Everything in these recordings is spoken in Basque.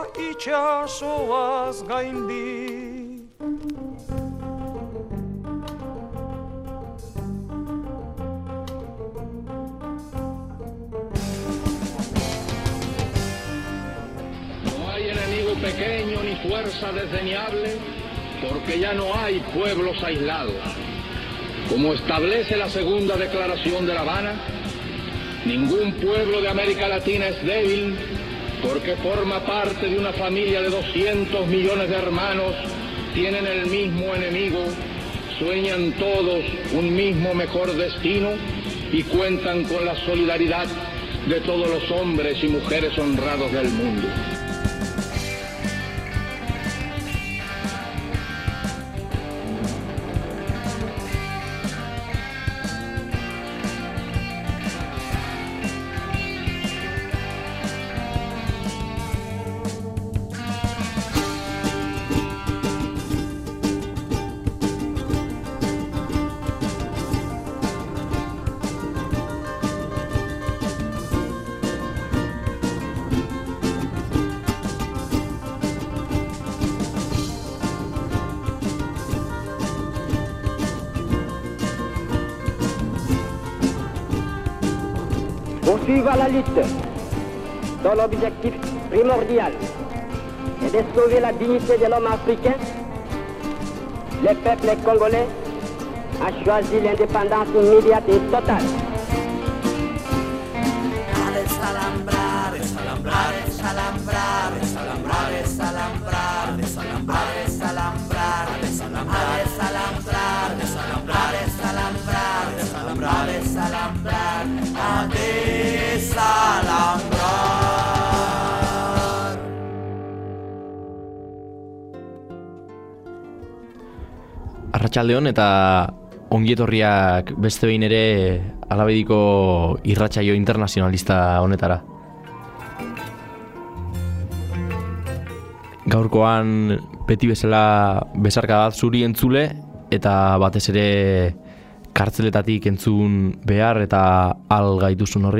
itxasoaz gaindi. Pequeño ni fuerza desdeñable, porque ya no hay pueblos aislados. Como establece la segunda declaración de La Habana, ningún pueblo de América Latina es débil, porque forma parte de una familia de 200 millones de hermanos, tienen el mismo enemigo, sueñan todos un mismo mejor destino y cuentan con la solidaridad de todos los hombres y mujeres honrados del mundo. Poursuivre la lutte dont l'objectif primordial est de sauver la dignité de l'homme africain, le peuple congolais a choisi l'indépendance immédiate et totale. Desalambrar, desalambrar, desalambrar, desalambrar, desalambrar, desalambrar, desalambrar, desalambrar, desalambrar, desalambrar, desalambrar, desalambrar, desalambrar, a desalambrar. Arratsaldeon eta ongietorriak beste behin ere Alabediko irratsaio internazionalista honetara. Gaurkoan beti bezala besarka bat zuri entzule eta batez ere kartzeletatik entzun behar eta al gaituzun horri.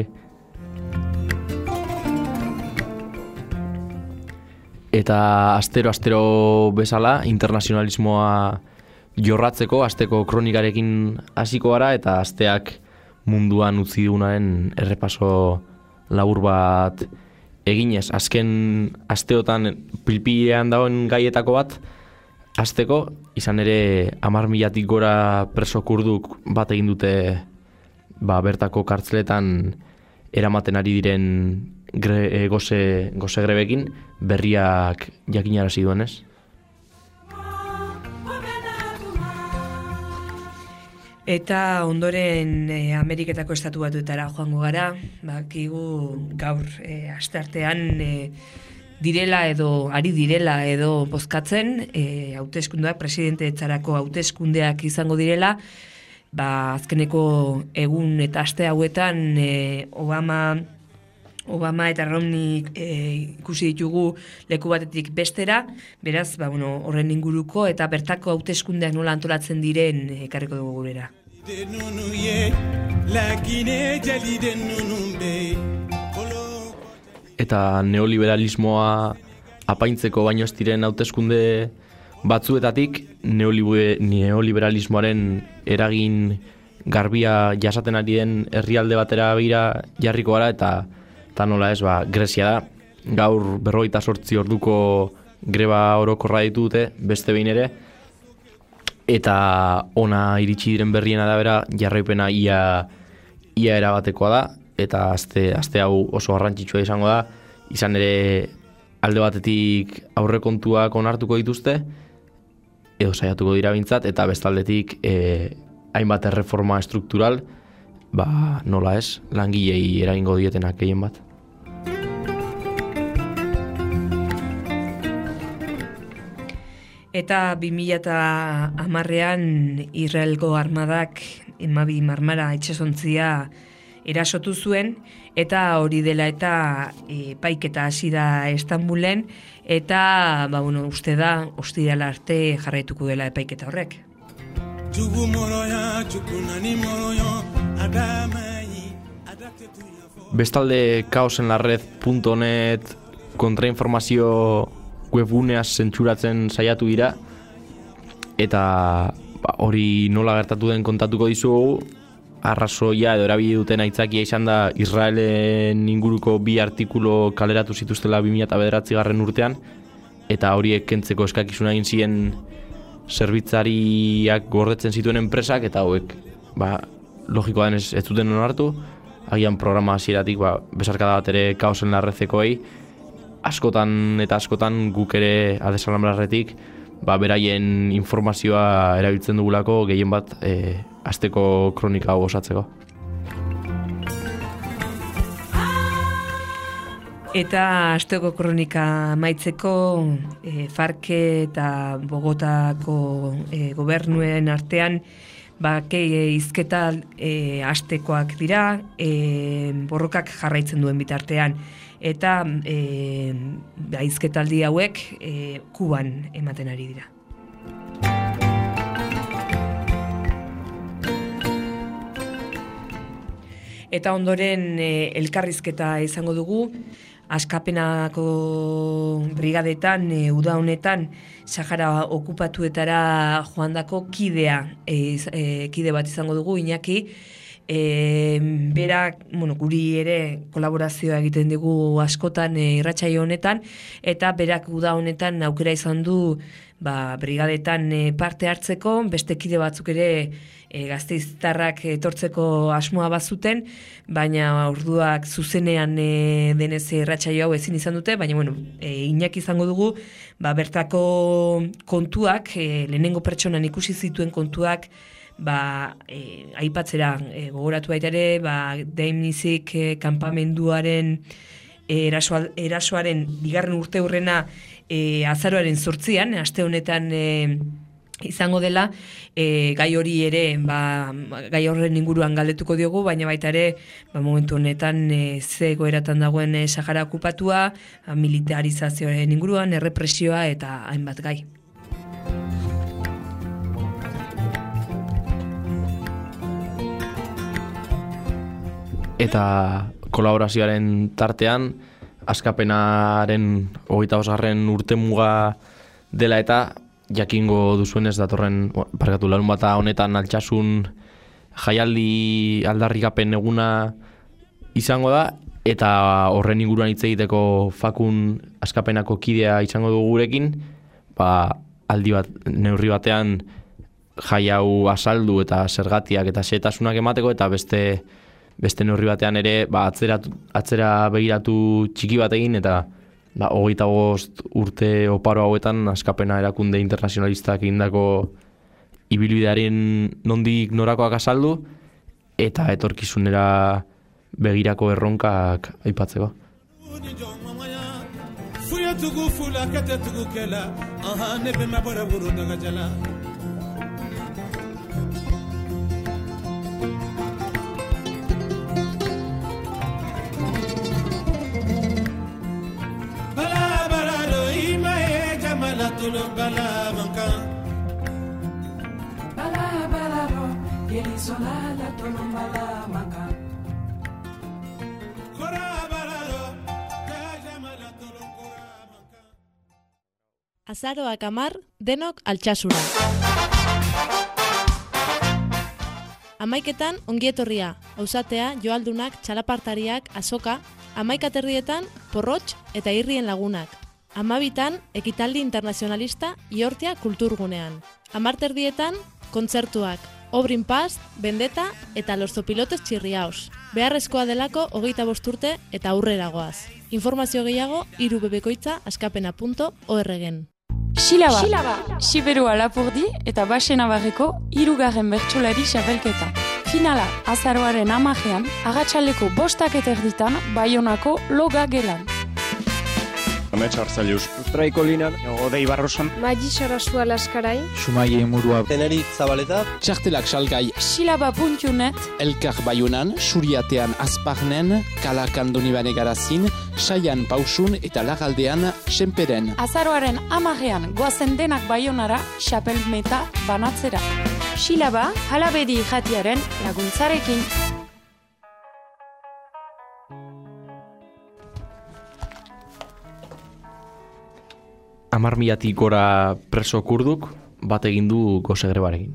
Eta astero bezala internazionalismoa jorratzeko asteko kronikarekin hasiko gara eta asteak munduan utzi dugunaren errepaso labur bat eginez. Azken asteotan pilpilean dagoen gaietako bat hasteko, izan ere 10.000-tik gora preso kurduk bat egin dute bertako kartzeletan eramaten ari diren goze grebekin, berriak jakinarazi duenez. Eta ondoren Ameriketako estatu batuetara joango gara, bakigu gaur asteartean direla edo ari direla edo bozkatzen, hauteskundeak, presidentetzarako hauteskundeak izango direla, azkeneko egun eta aste hauetan Obama eta Romney ikusi ditugu leku batetik bestera, beraz, horren inguruko eta bertako hauteskundeak nola antolatzen diren ekarriko dugu gurera. Eta neoliberalismoa apaintzeko baino ez diren hauteskunde batzuetatik neoliberalismoaren eragin garbia jasaten ari den herrialde batera begira jarriko gara eta nola ez, Grezia da. Gaur 48 orduko greba orokorra ditute, beste behin ere, eta ona iritsi diren berrien arabera jarraipena ia erabatekoa da, eta aste hau oso garrantzitsua izango da, izan ere alde batetik aurrekontuak onartuko dituzte, edo saiatuko dira bintzat, eta bestaldetik hainbat erreforma estruktural, nola ez, langilei eragingo dietenak gehien bat. Eta 2010an Israelgo armadak Mabi Marmara itxasontzia erasotu zuen, eta hori dela eta epaiketa hasi da Istanbulen, eta uste da ostirala arte jarraituko dela epaiketa horrek. Bestalde kaosenlarred.net kontrainformazio webguneaz zentsuratzen saiatu dira, eta hori nola gertatu den kontatuko dizugu. Arrazoia edo erabili duten aitzakia izan da Israelen inguruko 2 artikulu kaleratu zituztela 2009 urtean, eta horiek kentzeko eskakizuna egin ziren zerbitzariak gordetzen zituen enpresak, eta hauek logikoa denez ez duten onartu. Agian programa hasieratik besarkada bat ere kaosen larrezekoei, askotan eta askotan guk ere Adesalambrarretik beraien informazioa erabiltzen dugulako gehien bat asteko kronika hau osatzeko. Eta asteko kronika amaitzeko FARC eta Bogotako gobernuen artean bake hizketa astekoak dira, borrokak jarraitzen duen bitartean. Eta hizketaldi hauek Kuban ematen ari dira. Eta ondoren elkarrizketa izango dugu, Askapenako brigadetan, uda honetan, Sahara okupatuetara joandako kide bat izango dugu, Iñaki. Berak, guri ere kolaborazioa egiten dugu askotan irratsaio honetan, eta berak uda honetan aukera izan du brigadetan parte hartzeko, beste kide batzuk ere Gasteiztarrak etortzeko asmoa bazuten, baina orduak zuzenean denez irratsaio hau ezin izan dute, baina Iñaki izango dugu, bertako kontuak, lehenengo pertsonan ikusi zituen kontuak, aipatzera gogoratu baita ere, Deimnizik kanpamenduaren erasoaren 2. urteurrena azaroaren 8an, aste honetan izango dela, gai hori ere, gai horren inguruan galdetuko diogu, baina baita ere, momentu honetan ze egoeratan dagoen Sahara okupatua, militarizazioaren inguruan, errepresioa eta hainbat gai. Eta kolaborazioaren tartean, Askapenaren 25. urtemuga dela eta jakingo duzuenez datorren, larun bata honetan Altsasun jaialdi aldarrikapen eguna izango da, eta horren inguruan hitz egiteko Fakun Askapenako kidea izango dugu gurekin, aldi bat, neurri batean jai hau azaldu eta zergatiak eta xehetasunak emateko, eta beste neurri batean ere atzera begiratu txiki bat egin, eta 25 urte oparo hauetan Askapena erakunde internazionalistak egindako ibilbidearen nondik norakoak azaldu, eta etorkizunera begirako erronkak aipatzeko. Azaroak 10, denok Altsasura. 11etan ongietorria, auzatea, joaldunak, txalapartariak, azoka, 11:30 porrotx eta irrien lagunak. 12etan ekitaldi internazionalista Iortia kulturgunean. 13:30 kontzertuak, Obrin Paz, Bendeta eta Los Zopilotes Chirriaos. Beharrezkoa delako 25 urte eta aurrera goaz. Informazio gehiago irubebkoitza.askapena.org-en. Xilaba, Xiberua Lapurdi eta Baxena Barreko 3. bertsolari xapelketa. Finala azaroaren 10ean, agatxaleko 5:30 Baionako Loga gelan. Amets Arzalius. Ustraiko Linan. Odei Barrosan. Magi Sarasua Laskarai. Sumaie Murua. Tenerit Zabaleta. Txartelak salgai. Xilaba.net. Elkar Baionan, Suriatean Azparnen, Kalakan Donibane Garazin, Saian Pausun eta Lagaldean Senperen. Azaroaren 10ean goazen denak Baionara xapelmeta banatzera. Xilaba, Halabedi jatiaren laguntzarekin. 10.000 gora preso kurduk bat egin du gose grebarekin.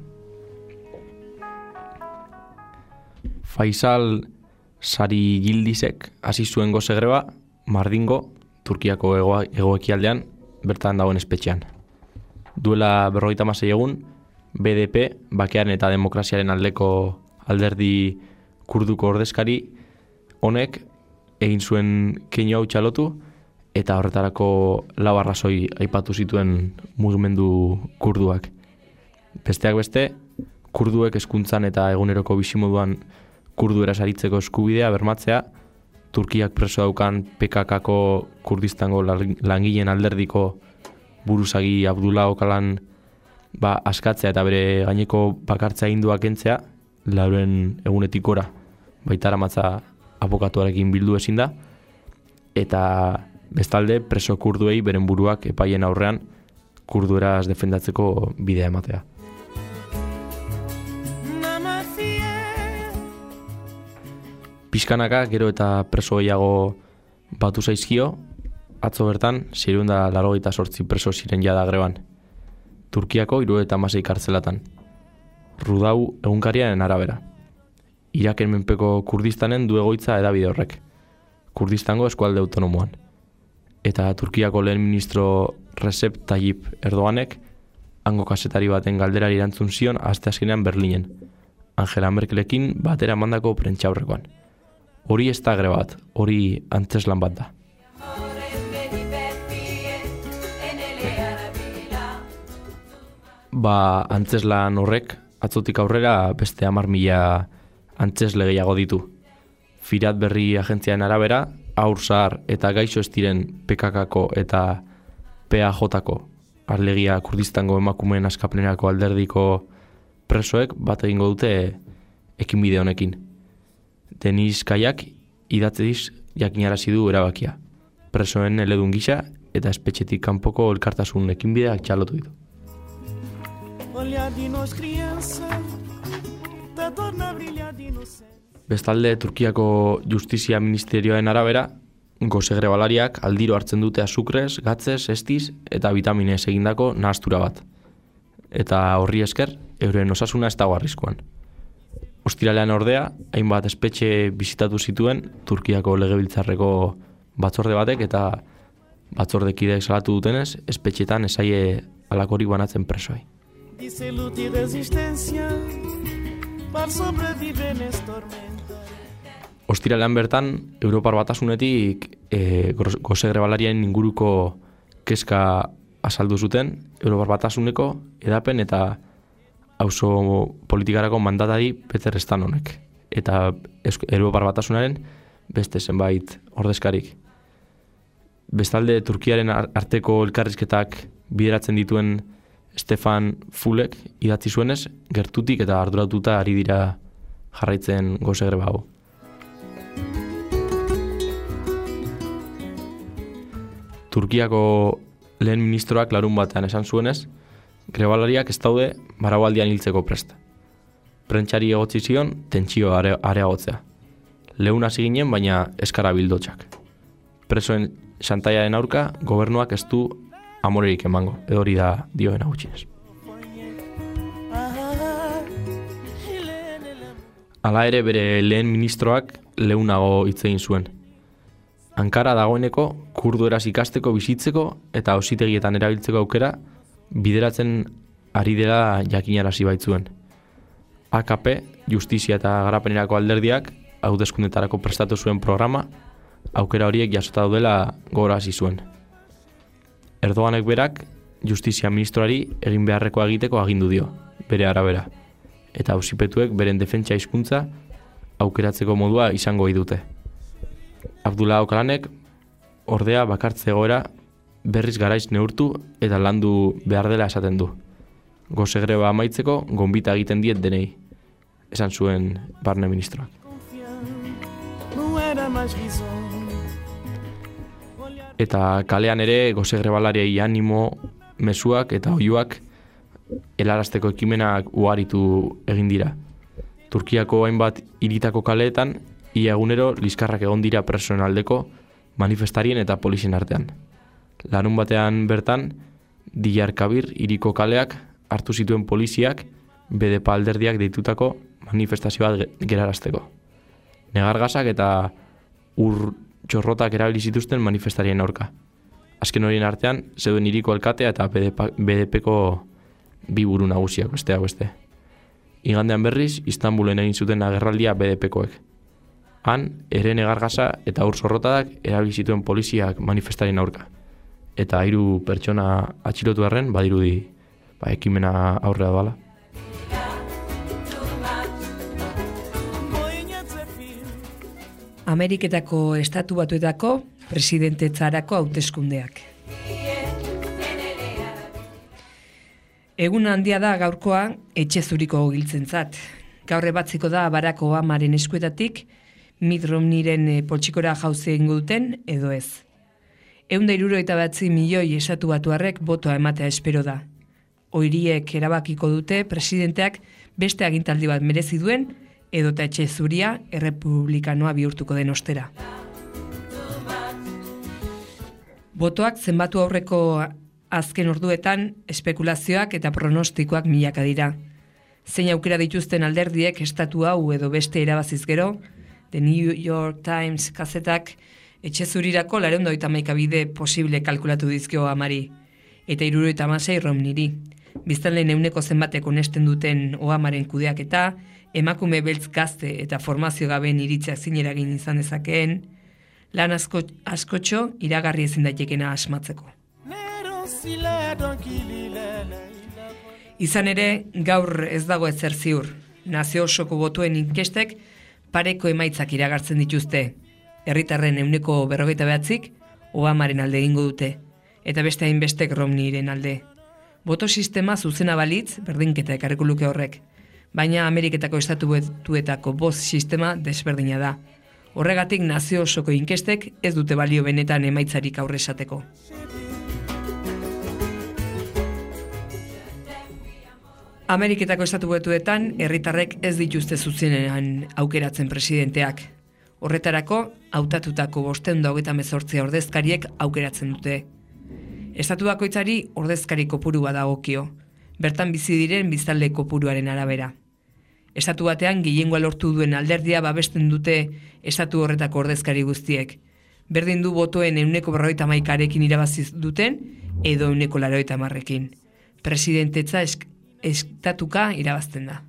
Faisal Sari Yildizek hasi zuen gose greba Mardingo, Turkiako hegoekialdean, bertan dagoen espetxean. Duela 56 egun, BDP, bakearen eta demokraziaren aldeko alderdi kurduko ordezkari, honek egin zuen keinu hau txalotu, eta horretarako 4 arrazoi aipatu zituen mugimendu kurduak. Besteak beste, kurduek hezkuntzan eta eguneroko bizimoduan kurdueraz aritzeko eskubidea bermatzea, Turkiak preso daukan PKKko Kurdistango langileen alderdiko buruzagi Abdullah Öcalan askatzea eta bere gaineko bakartza aginduak kentzea, 4 egunetik gora baitara matza abokatuarekin bildu ezin da, eta bestalde preso kurduei beren buruak epaien aurrean kurdueraz defendatzeko bidea ematea. Pixkanaka gero eta preso gehiago batu zaizkio, atzo bertan 688 preso ziren jada greban. Turkiako 76 kartzelatan. Rudau egunkariaren arabera. Iraken menpeko Kurdistanen du egoitza hedabide horrek. Kurdistango eskualde autonomoan. Eta Turkiako lehen ministro Recep Tayyip Erdoganek hango kazetari baten galderari erantzun zion asteazkenean Berlinen. Angela Merkelekin batera mandako prentxaurrekoan. Hori ez da greba bat, hori antzeslan bat da. Antzeslan horrek, atzotik aurrera beste 10.000 antzesle gehiago ditu. Firat Berri agentziaren arabera, haur zahar eta gaixo ez diren PKKko eta PAJko, Arlegia Kurdistango emakumeen askapenerako alderdiko presoek bat egingo dute ekinbide honekin. Denis Kaiak idatziz jakinarazi du erabakia. Presoen eledun gisa eta espetxetik kanpoko elkartasun ekinbideak txalotu ditu. Bestalde, Turkiako Justizia Ministerioaren arabera, gose grebalariak aldiro hartzen dute azukrez, gatzez, estiz eta vitaminez egindako nahastura bat. Eta horri esker, euren osasuna ez dago arriskuan. Ostiralean ordea, hainbat espetxe bisitatu zituen Turkiako legebiltzarreko batzorde batek eta batzordekideek salatu dutenez, espetxetan esaie alakorik banatzen presoai. Ostiralean bertan, Europar Batasunetik gose grebalarien inguruko kezka azaldu zuten, Europar Batasuneko edapen eta auzo politikarako mandatari Peter Stanonek eta Europar Batasunaren beste zenbait ordezkarik. Bestalde, Turkiaren arteko elkarrizketak bideratzen dituen Stefan Fulek idatzi zuenez, gertutik eta arduratuta ari dira jarraitzen gose greba hau. Turkiako lehen ministroak larun batean esan zuenez, grebalariak ez daude baraualdian hiltzeko prest. Prentxari egotzi zion, tentsio areagotzea. Lehun hasi ginen, baina eskara bildotxak. Presoen xantaiaren aurka, gobernuak ez du amorerik emango, edo hori da dioena gutxinez. Hala ere bere lehen ministroak lehunago hitz egin zuen. Ankara dagoeneko kurdueraz ikasteko, bizitzeko eta auzitegietan erabiltzeko aukera bideratzen ari dela jakinarazi baitzuen. AKP, Justizia eta Garapenerako alderdiak, hauteskundetarako prestatu zuen programa, aukera horiek jasota daudela gogorarazi zuen. Erdoganek berak, Justizia ministroari egin beharrekoa egiteko agindu dio, bere arabera, eta auzipetuek beren defentsa hizkuntza aukeratzeko modua izango dute. Abdullah Öcalanek ordea bakartze egoera berriz garaiz neurtu eta landu behar dela esaten du. Gose greba amaitzeko gonbita egiten diet denei, esan zuen barne ministroak. Eta kalean ere gose grebalariei animo, mezuak eta oihuak helarazteko ekimenak ugaritu egin dira. Turkiako hainbat hiritako kaleetan ia egunero liskarrak egon dira presoen aldeko manifestarien eta polizien artean. Larun batean bertan, Diyarbakir hiriko kaleak hartu zituen poliziak BDP alderdiak deitutako manifestazioa gerarazteko. Negargasak eta ur txorrotak erabili zituzten manifestarien aurka. Azken horien artean, zeuden hiriko alkatea eta BDPko bi buru nagusiak besteak beste. Igandean berriz, Istanbulen egin zuten agerraldia BDPkoek. Han, ere negargasa eta ur zorrotadak erabili zituen poliziak manifestarien aurka. Eta 3 pertsona atxilotu arren, badirudi ekimena aurrera doala. Ameriketako Estatu Batuetako presidentetzarako hauteskundeak. Egun handia da gaurkoa etxe zuriko giltzentzat. Gaur ebatziko da Barack Obamaren eskuetatik Mitt Romneyren poltsikora jauzi egingo duten edo ez. 169 milioi Estatu Batuarrek botoa ematea espero da. Horiek erabakiko dute presidenteak beste agintaldi bat merezi duen edota etxe zuria errepublikanoa bihurtuko den ostera. Botoak zenbatu aurreko azken orduetan espekulazioak eta pronostikoak milaka dira. Zein aukera dituzten alderdiek estatu hau edo beste erabaziz gero, The New York Times kazetak etxe zurirako 211 bide posible kalkulatu dizkio Obamari, eta 76 Romneyri. Biztanleen euneko zenbatek onesten duten Obamaren kudeaketa, emakume beltz gazte eta formazio gabeen iritziak zineragin izan dezakeen, lan askotxo iragarri ezin daitekena asmatzeko. Izan ere, gaur ez dago ezer ziur. Nazio osoko botuen inkestek pareko emaitzak iragartzen dituzte. Herritarren euneko 49 Obamaren alde egingo dute, eta beste hainbestek Romneyren alde. Boto sistema zuzena balitz, berdinketa ekarriko luke horrek. Baina Ameriketako Estatu Batuetako boz sistema desberdina da. Horregatik nazio osoko inkestek ez dute balio benetan emaitzarik aurre esateko. Ameriketako Estatu Batuetan herritarrek ez dituzte zuzenean aukeratzen presidenteak. Horretarako, hautatutako 528 ordezkariek aukeratzen dute. Estatu bakoitzari ordezkari kopurua dagokio, bertan bizi diren biztanle kopuruaren arabera. Estatu batean gehiengoa lortu duen alderdia babesten dute estatu horretako ordezkari guztiek. Berdin du botoen 51%rekin irabazi duten edo 80%rekin. Presidentetza estatuka irabazten da.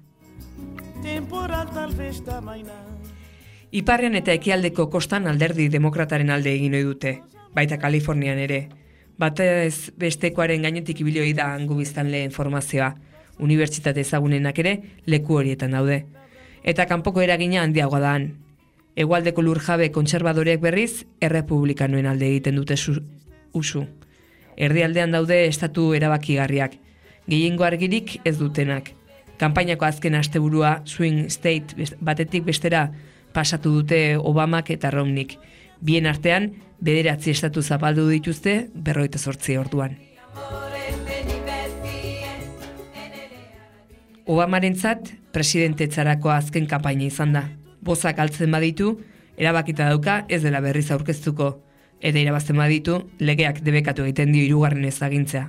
Iparrean eta ekialdeko kostan alderdi demokrataren alde egin ohi dute, baita Kalifornian ere. Batez bestekoaren gainetik ibilioi da hango biztanleen formazioa, unibertsitate ezagunenak ere leku horietan daude. Eta kanpoko eragina handiagoa da han. Hegoaldeko lurjabe kontserbadorek berriz errepublikanoen alde egiten dute usu. Erdialdean daude estatu erabakigarriak, gehiengo argirik ez dutenak. Kanpainako azken asteburua swing state batetik bestera pasatu dute Obamak eta Romneyk. Bien artean, 9 estatu zapaldu dituzte 58 orduan. Obamarentzat presidentetzarako azken kanpaina izan da. Bozak altzen baditu, erabakita dauka ez dela berriz aurkeztuko, eta irabazten baditu, legeak debekatu egiten dio 3. ezagintzea.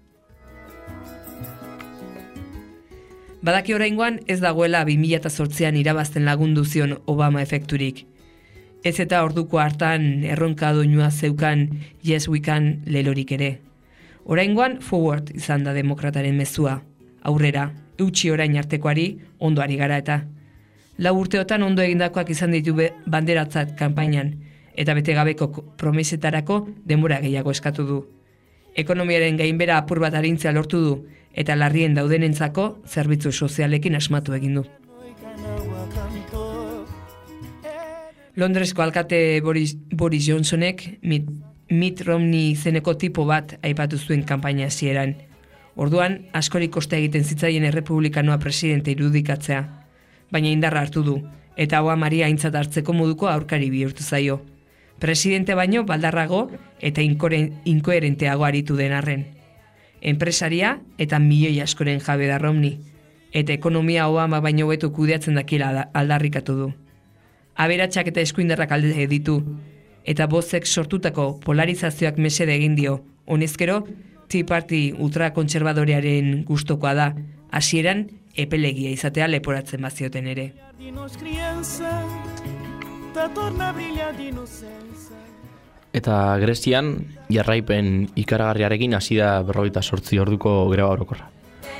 Badaki oraingoan ez dagoela 2008an irabazten lagundu zion Obama efekturik. Ez eta orduko hartan erronka doinua zeukan Yes We Can lelorik ere. Oraingoan forward izan da demokrataren mezua. Aurrera, eutsi orain artekoari ondoari gara eta. 4 urteotan ondo egindakoak izan ditu banderatzat kanpainan, eta bete gabeko promesetarako denbora gehiago eskatu du. Ekonomiaren gainbera apur bat arintzea lortu du, eta larrien daudenentzako zerbitzu sozialekin asmatu egin du. Londresko alkate Boris Johnsonek Mitt Romney izeneko tipo bat aipatu zuen kanpaina hasieran. Orduan, askorik kosta egiten zitzaien errepublikanoa presidente irudikatzea, baina indarra hartu du, eta Obamari aintzat hartzeko moduko aurkari bihurtu zaio. Presidente baino baldarrago eta inkoherenteago aritu den arren. Enpresaria eta milioi askoren jabe da Romney, eta ekonomia Obama baino hobeto kudeatzen dakiela aldarrikatu du. Aberatsak eta eskuindarrak alde ditu, eta bozek sortutako polarizazioak mesede egin dio, honezkero, Tea Party ultrakontserbadorearen gustokoa da, hasieran epelegia izatea leporatzen bazioten ere. Eta Grezian, jarraipen ikaragarriarekin hasi da 48 orduko greba orokorra.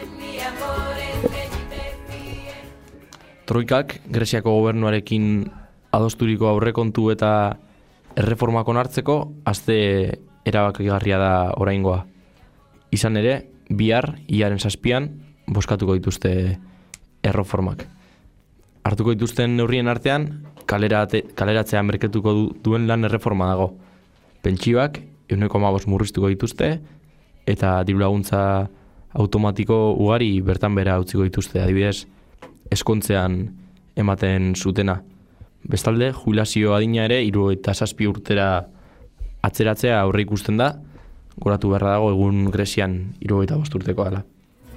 Troikak, Greziako gobernuarekin adosturiko aurrekontu eta erreformak onartzeko, aste erabakigarria da oraingoa. Izan ere, bihar, hilaren 7an, bozkatuko dituzte erreformak. Hartuko dituzten neurrien artean, kaleratzea merketuko duen lan erreforma dago. Pentsioak 1,5 murriztuko dituzte, eta dirulaguntza automatiko ugari bertan bera utziko dituzte, adibidez, eskontzean ematen zutena. Bestalde, jubilazio adina ere 67 urtera atzeratzea aurre ikusten da, goratu beharra dago egun Grezian 75 urtekoa dela.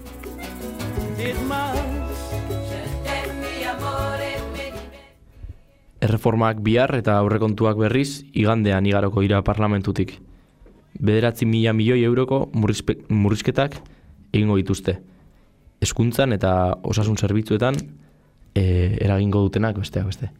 Erreformak bihar eta aurrekontuak berriz igandean igaroko dira parlamentutik. 9.000 milioi euroko murrizketak egingo dituzte. Hezkuntzan eta osasun zerbitzuetan eragingo dutenak besteak beste.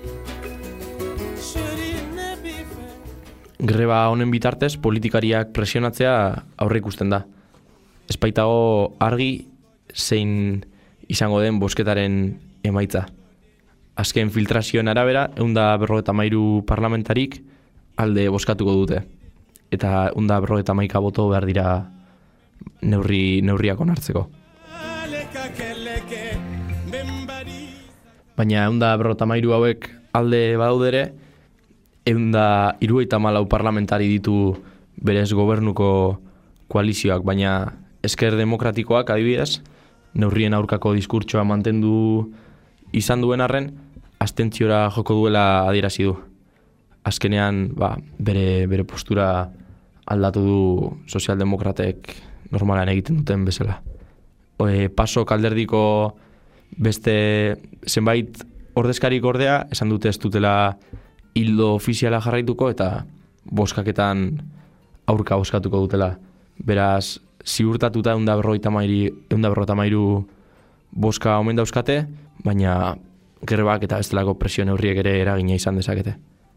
Greba honen bitartez politikariak presionatzea aurre ikusten da. Ez baitago argi zein izango den bozketaren emaitza. Azken filtrazioen arabera, 153 parlamentarik alde bozkatuko dute. Eta 151 boto behar dira neurriak onartzeko. Baina 153 hauek alde badaudere, 174 parlamentari ditu berez gobernuko koalizioak, baina Ezker Demokratikoak adibidez, neurrien aurkako diskurtsoa mantendu izan duen arren, abstentziora joko duela adierazi du. Azkenean, bere postura aldatu du sozialdemokratek normalan egiten duten bezala. PASOK alderdiko beste zenbait ordezkarik ordea, esan dute ez dutela hildo ofiziala jarraituko eta bozkaketan aurka bozkatuko dutela. Beraz, ziurtatuta 153 bozka omen dauzkate, baina grebak eta bestelako presio neurriek ere eragina izan dezakete.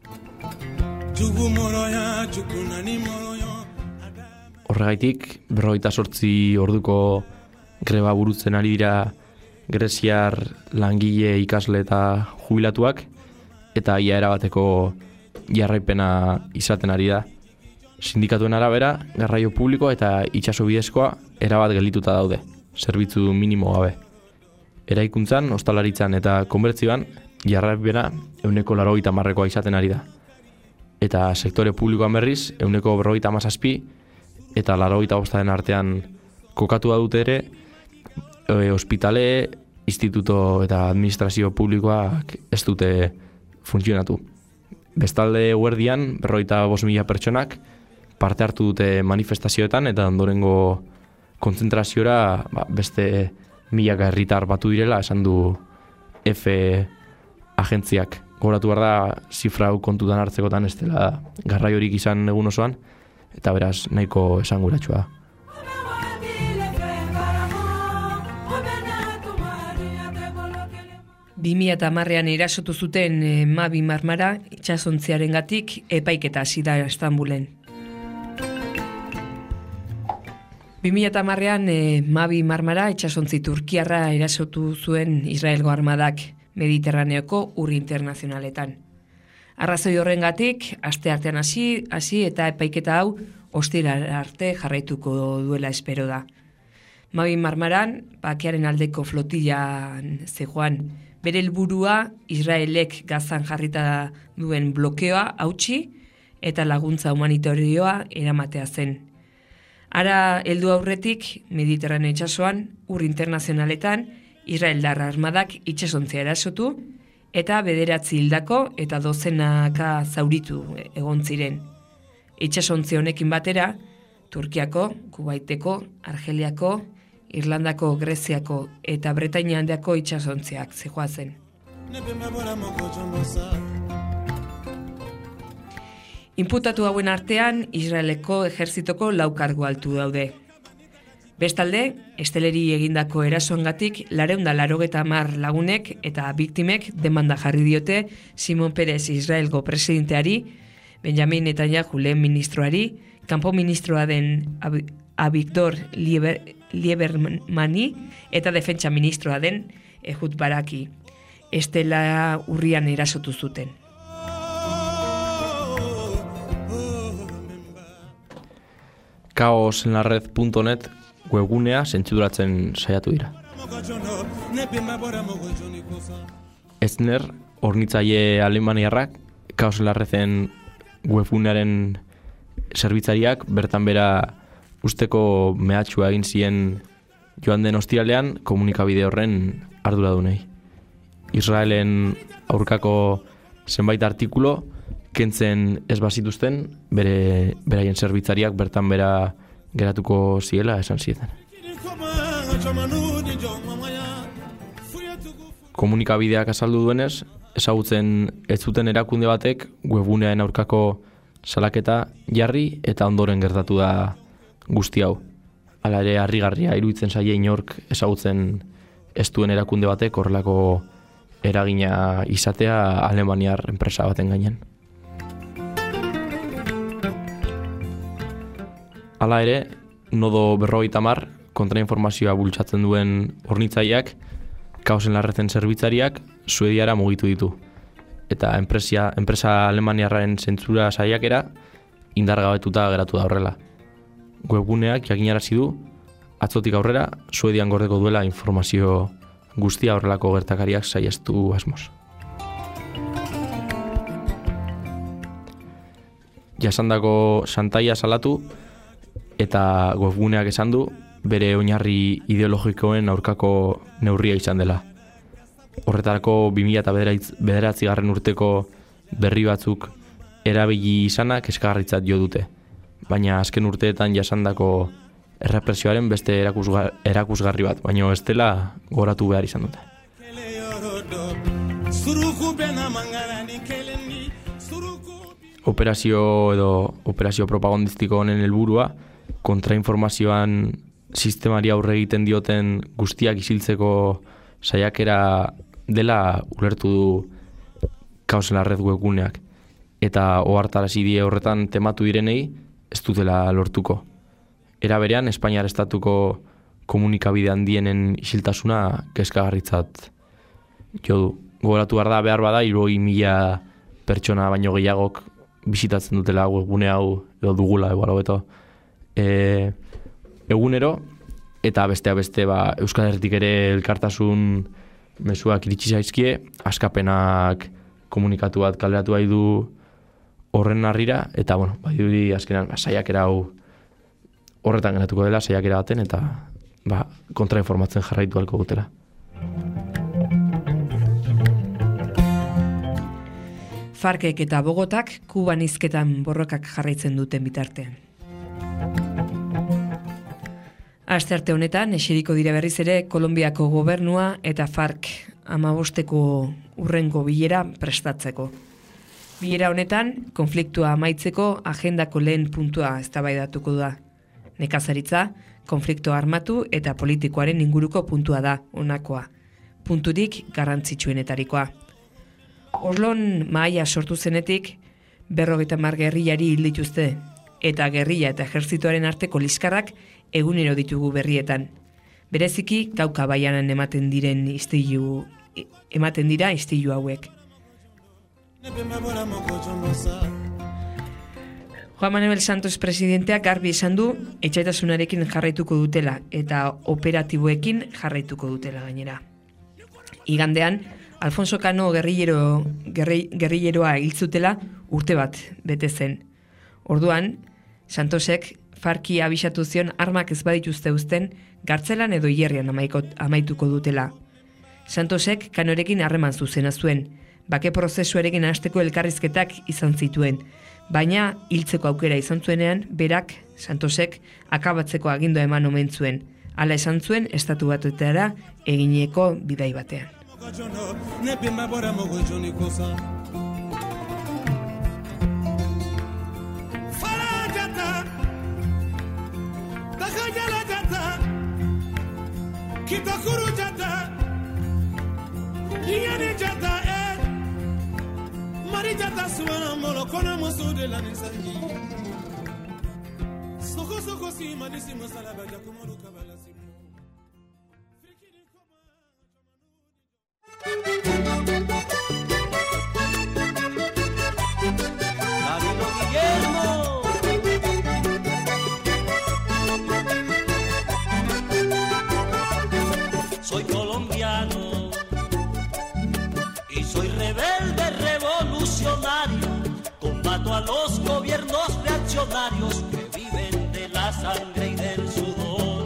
Horregaitik, 48 orduko greba burutzen ari dira greziar langile, ikasle eta jubilatuak, eta ia erabateko jarraipena izaten ari da. Sindikatuen arabera, garraio publiko eta itsaso bidezkoa erabat geldituta daude, zerbitzu minimo gabe. Eraikuntzan, ostalaritzan eta konbertzioan jarraipena 80%koa izaten ari da. Eta sektore publikoan berriz 57% eta 85% artean kokatu dute ere, ospitale, instituto eta administrazio publikoak ez dute funtzionatu. Bestalde eguerdian 55.000 pertsonak parte hartu dute manifestazioetan eta ondorengo kontzentraziora beste milaka herritar batu direla esan du F agentziak. Gogoratu behar da zifra hau kontutan hartzekotan ez dela garraiorik izan egun osoan, eta beraz nahiko esanguratsua. Bi 2010an erasotu zuten Mavi Marmara itsasontziarengatik epaiketa hasi da Istanbulen. 2010an Mavi Marmara itsasontzi turkiarra erasotu zuen Israelgo armadak Mediterraneoko ur internazionaletan. Arrazoi horrengatik asteartean hasi eta epaiketa hau ostirara arte jarraituko duela espero da. Mavi Marmaran bakearen aldeko flotilan zegoan. Bere helburua Israelek Gazan jarrita duen blokeoa hautsi eta laguntza humanitarioa eramatea zen. Ara heldu aurretik Mediterraneo itsasoan ur internazionaletan Israeldar armadak itsasontzia erasotu eta 9 hildako eta dozenaka zauritu egon ziren. Itsasontzi honekin batera Turkiako, Kuwaiteko, Argeliako, Irlandako, Greziako eta Bretainia handiako itsasontziak zihoazen. Inputatu hauen artean, Israeleko ejerzitoko 4 kargu altu daude. Bestalde, Esteleri egindako erasoengatik 480 lagunek eta biktimek demanda jarri diote Simon Peres Israelgo presidenteari, Benjamin Netanyahu lehen ministroari, kanpo ministroa den Avigdor Liebermani eta defentsa ministroa den Ehud Baraki. Estela urrian erasotu zuten. kaosenlared.net webgunea zentsuratzen saiatu dira. Ezner, hornitzaile alemaniarrak, Kaosenlareden webgunearen zerbitzariak bertan bera usteko mehatxua egin zien joan den ostiralean komunikabide horren arduradunei. Israelen aurkako zenbait artikulo kentzen ez bazituzten beraien zerbitzariak bertan bera geratuko ziela esan zieten. Komunikabideak azaldu duenez, ezagutzen ez zuten erakunde batek webgunearen aurkako salaketa jarri eta ondoren gertatu da guzti hau. Hala ere harrigarria iruditzen zaie inork ezagutzen ez duen erakunde batek horrelako eragina izatea alemaniar enpresa baten gainen. Hala ere, Nodo 50 kontrainformazioa bultzatzen duen hornitzaileak Kaosenlareden zerbitzariak Suediara mugitu ditu. Eta enpresa alemaniarraren zentzura saiakera indargabetuta geratu da horrela. Webguneak jakinarazi du atzotik aurrera Suedian gordeko duela informazio guztia horrelako gertakariak saihestu asmoz. Jasandako santaia salatu eta webguneak esan du bere oinarri ideologikoen aurkako neurria izan dela. Horretarako 2009 urteko berri batzuk erabili izanak eskagarritzat jo dute, baina azken urteetan jasandako errepresioaren beste erakusgarri bat, baina ez dela goratu behar izan dute. Operazio propagandistiko honen helburua kontrainformazioan sistemari aurre egiten dioten guztiak isiltzeko saiakera dela ulertu du Kaosenlarred webguneak eta ohartarazi die horretan tematu direnei ez dutela lortuko. Era berean Espainiar estatuko komunikabide handienen isiltasuna kezkagarritzat jo du. Gogoratu behar bada 60.000 pertsona baino gehiagok bisitatzen dutela webgune hau edo dugula hobeto egunero, eta besteak beste Euskal Herritik ere elkartasun mezuak iritsi zaizkie, askapenak komunikatu bat kaleratu bai du horren harrira, eta dirudi azkenan saiakera hau horretan geratuko dela, saiakera baten, eta kontrainformatzen jarraitu ahalko dutela. Farkek eta Bogotak Kuban hizketan borrokak jarraitzen duten bitartean. Astearte honetan, eseriko dira berriz ere Kolonbiako gobernua eta Farc 15ko urrengo bilera prestatzeko. Bilera honetan, konfliktua amaitzeko agendako lehen puntua eztabaidatuko da. Nekazaritza, konflikto armatu eta politikoaren inguruko puntua da, honakoa. Punturik garrantzitsuenetarikoa. Oslon mahaia sortu zenetik, 50 gerrillari hil dituzte, eta gerrilla eta ejerzitoaren arteko liskarrak egunero ditugu berrietan. Bereziki, Kauka baianan ematen dira istilu hauek. Juan Manuel Santos presidenteak garbi esan du etxaitasunarekin jarraituko dutela eta operatiboekin jarraituko dutela gainera. Igandean, Alfonso Cano gerrilleroa hiltzutela urte bat bete zen. Orduan, Santosek Farki abisatu zion armak ez badituzte uzten gartzelan edo hierrian amaituko dutela. Santosek Canorekin harreman zuzena zuen, bake prozesuarekin hasteko elkarrizketak izan zituen, baina hiltzeko aukera izan zuenean, berak, Santosek, akabatzeko agindua eman omen zuen. Hala esan zuen, estatu batuetara egineko bidai batean. Tajayala jata, Kitakuru jata, Iyane jata Mari jata suwana molo kona mosu de la nisangi. Soko si madisi masala baja kumuru kabala simu. Amigo Guillermo. Soy colombiano y soy rebelde revolucionario. Combato a los gobiernos reaccionarios que viven de la sangre y del sudor,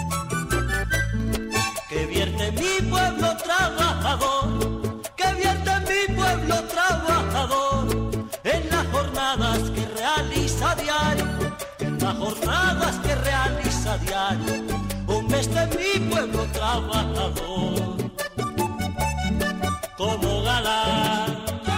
que vierte mi pueblo trabajador, que vierte mi pueblo trabajador en las jornadas que realiza diario, en las jornadas que realiza diario. Hombre, este es mi pueblo trabajador, como Galán,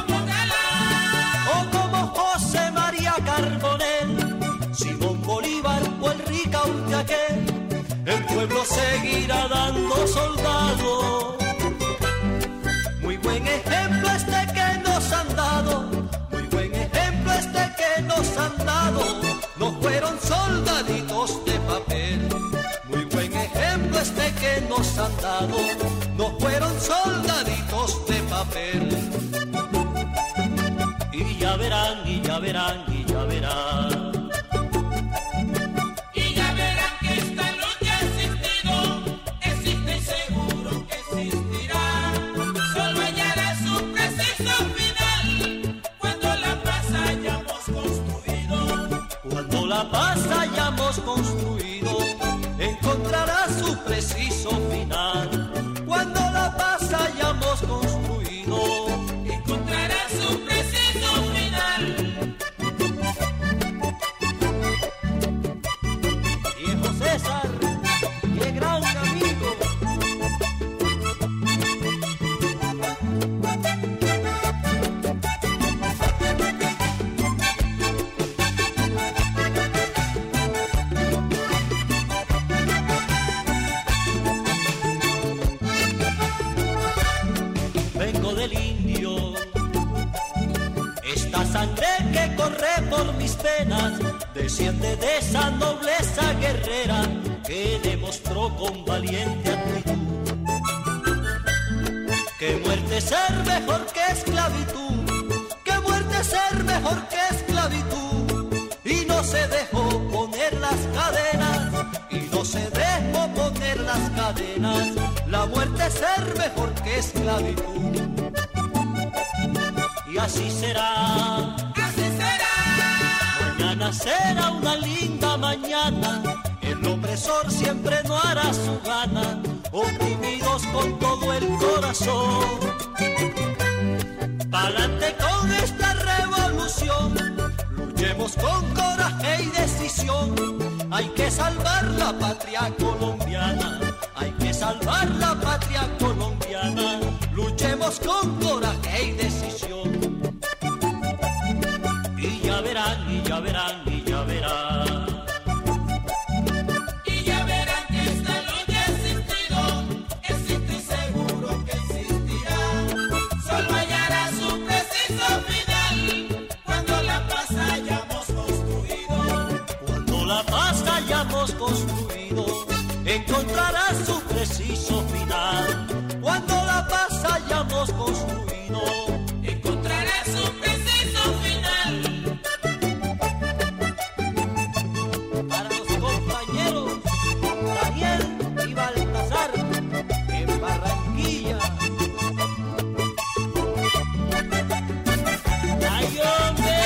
o como José María Carbonell, Simón Bolívar o Enrique Urquiaquén, el pueblo seguirá dando soldados. Muy buen ejemplo este que nos han dado, muy buen ejemplo este que nos han dado, no fueron soldaditos de papel. Muy buen ejemplo este que nos han dado, no fueron soldaditos de papel. Y ya verán, y ya verán, y ya verán. Y ya verán que esta lucha ha existido, existe y seguro que existirá. Solo hallará su preciso final cuando la paz hayamos construido. Cuando la paz hayamos construido, encontrará su preciso final. Cuando la paz hayamos construido, encontrará su preciso final. Viejo César, qué gran amigo. Vengo del indio, esta sangre que corre por mis venas desciende de esa nobleza guerrera que demostró con valiente actitud que muerte ser mejor que esclavitud, que muerte ser mejor que esclavitud, y no se dejó poner las cadenas, y no se dejó poner las cadenas, la muerte ser mejor que esclavitud. Y así será, mañana será una linda mañana, el opresor siempre no hará su gana, oprimidos con todo el corazón. Pa'lante con esta revolución, luchemos con coraje y decisión, hay que salvar la patria colombiana, hay que salvar la patria colombiana, luchemos con coraje y decisión. Y ya verán, y ya verán, y ya verán. Y ya verán que esta lucha ha existido, existe y seguro que existirá. Solo hallará su preciso final cuando la paz hayamos construido. Cuando la paz hayamos construido, encontrará su preciso final. Cuando la paz hayamos construido, encontrará su preciso final. Para los compañeros Daniel y Baltasar en Barranquilla. ¡Ay, hombre!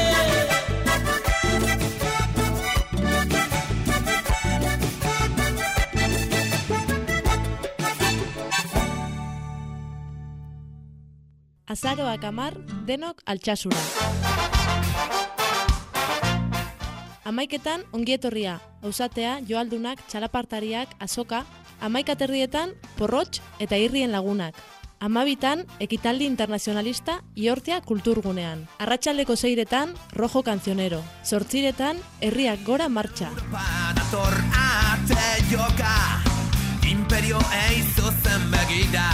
Azaroak 10 denok altxasura. 11etan ongietorria, ausatea, joaldunak, txalapartariak, azoka, 11 aterrietan porrotx eta irrien lagunak. 12an ekitaldi internazionalista Iortia kulturgunean. Arratsaldeko 6etan Rojo Cancionero. 8etan Herriak Gora martxa. Dator ate joka, imperio eizuzen begira.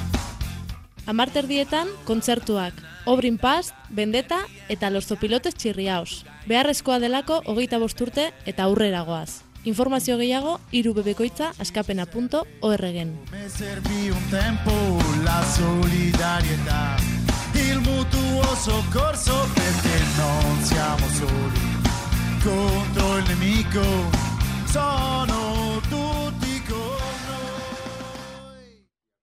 10:30 kontzertuak. Obrin Past, Vendetta eta Los Zopilotes Chirriaos. Beharrezkoa delako 25 urte eta aurrera goaz. Informazio gehiago irubebikoitza.askapena.org. Me serví un tempo la solidarietà, il mutuo soccorso perché non siamo soli contro il nemico, sono tutti con noi.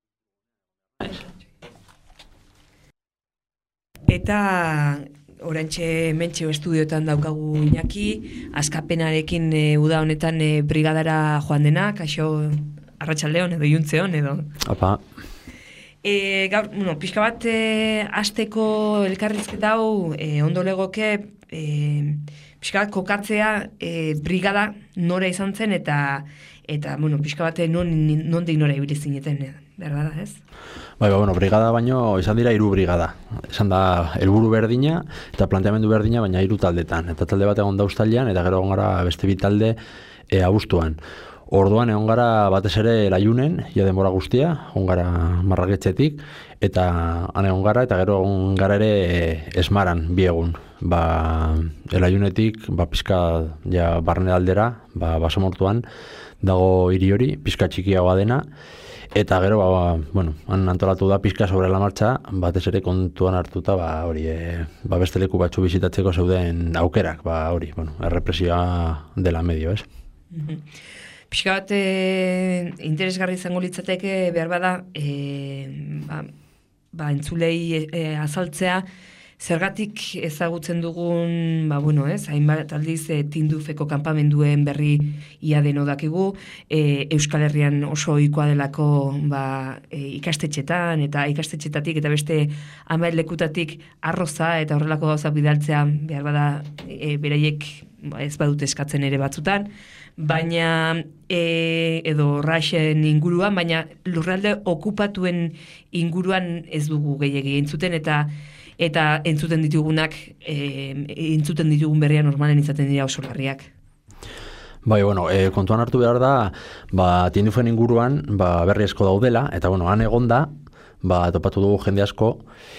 Eta orantxe mentxeo estudioetan daukagu Iñaki, Askapenarekin uda honetan brigadara joan dena, kaixo arratsaldeon edo iluntzeon edo. Apa. Gaur, pixka bat hasteko elkarrizketa hau ondo legoke pixka bat kokatzea brigada nora izan zen eta pixka bat nondik nora ibili zineten, berdada, ez? Brigada baino izan dira 3 brigada. Izan da helburu berdina eta planteamendu berdina, baina 3 taldetan. Eta talde bat egon da uztailean eta gero egon gara beste 2 talde abuztuan. Orduan egon gara batez ere Laiunen, ja denbora guztia, egon gara Marraketxetik, eta han egon gara, eta gero egon gara ere Esmaran, 2 egun. Laiunetik, pizka ja barne aldera, Basamortuan, dago hiri hori, pizka txikiagoa dena, eta gero, han antolatu da pizka sobre la marcha, batez ere kontuan hartuta, beste leku batzu bizitatzeko zeuden aukerak, errepresioa dela medio, ez? Pixka bat interesgarri izango litzateke behar bada entzulei azaltzea zergatik ezagutzen dugun hainbat aldiz Tindufeko kanpamenduen berri ia deno dakigu, Euskal Herrian oso ohikoa delako ikastetxetan eta ikastetxetatik eta beste 10 lekutatik arroza eta horrelako gauzak bidaltzea behar bada beraiek ez badute eskatzen ere batzutan, baina edo raxen inguruan, baina lurralde okupatuen inguruan ez dugu gehiegi entzuten eta entzuten ditugunak entzuten ditugun berria normalen izaten dira oso larriak. Kontuan hartu behar da, Tindufen inguruan berri asko daudela, eta han egonda, topatu dugu jende asko,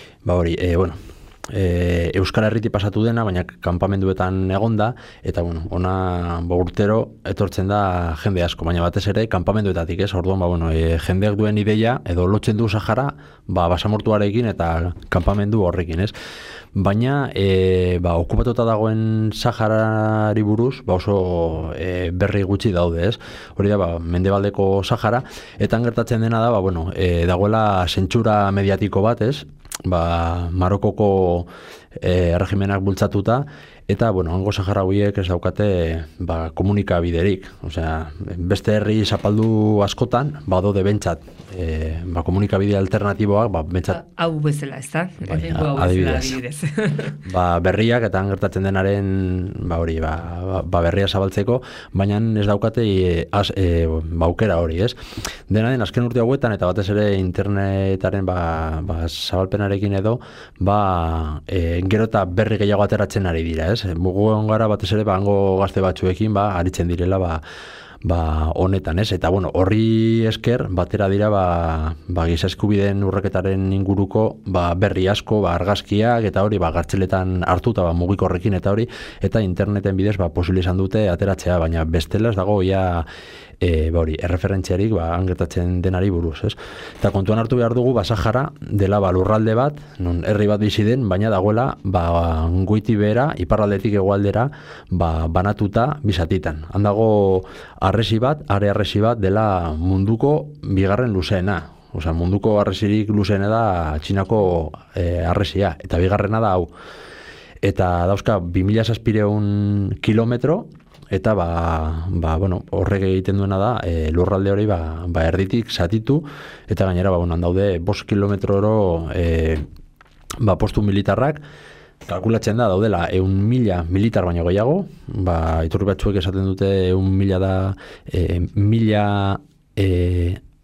Euskal Herritik pasatu dena, baina kanpamenduetan egonda, eta ona urtero etortzen da jende asko, baina batez ere kanpamenduetatik, ez? Orduan, jendeak duen ideia, edo lotzen du Sahara, basamortuarekin eta kanpamendu horrekin, ez? Baina, okupatuta dagoen Saharari buruz, oso berri gutxi daude, ez? Hori da, mendebaldeko Sahara, eta gertatzen dena da, dagoela zentsura mediatiko bat, ez? Marokoko erregimenak bultzatuta, eta, hango Saharawiek ez daukate komunikabiderik. Osea, beste herri zapaldu askotan, badaude bentsat, komunikabide alternatiboak, bentsat... Hau bezala, ez da? Adibidez. Berriak, eta gertatzen denaren, berria zabaltzeko, baina ez daukate aukera hori, ez? Dena den, azken urte hauetan, eta batez ere internetaren zabalpenarekin edo, gero eta berri gehiago ateratzen ari dira, ez? Mugu egon gara batez ere hango gazte batzuekin aritzen direla honetan, ez? Eta horri esker batera dira giza eskubideen urreketaren inguruko berri asko, argazkiak eta hori gartzeletan hartuta mugikorrekin eta hori, eta interneten bidez posible izan dute ateratzea, baina bestela ez dago erreferentziarik gertatzen denari buruz, ez? Eta kontuan hartu behar dugu Sahara dela lurralde bat, non herri bat bizi den, baina dagoela goiti behera, iparraldetik hegoaldera banatuta bizatitan. Han dago are harresi bat dela munduko 2. luzeena. Osea, munduko harresirik luzeena da Txinako harresia, eta 2. da hau. Eta dauzka 2700 kilometro, eta horrek egiten duena da lurralde hori erditik zatitu, eta gainera han daude 5 kilometroro postu militarrak, kalkulatzen da daudela 1.000 militar baino gehiago, iturri batzuek esaten dute 1.000 da 1.000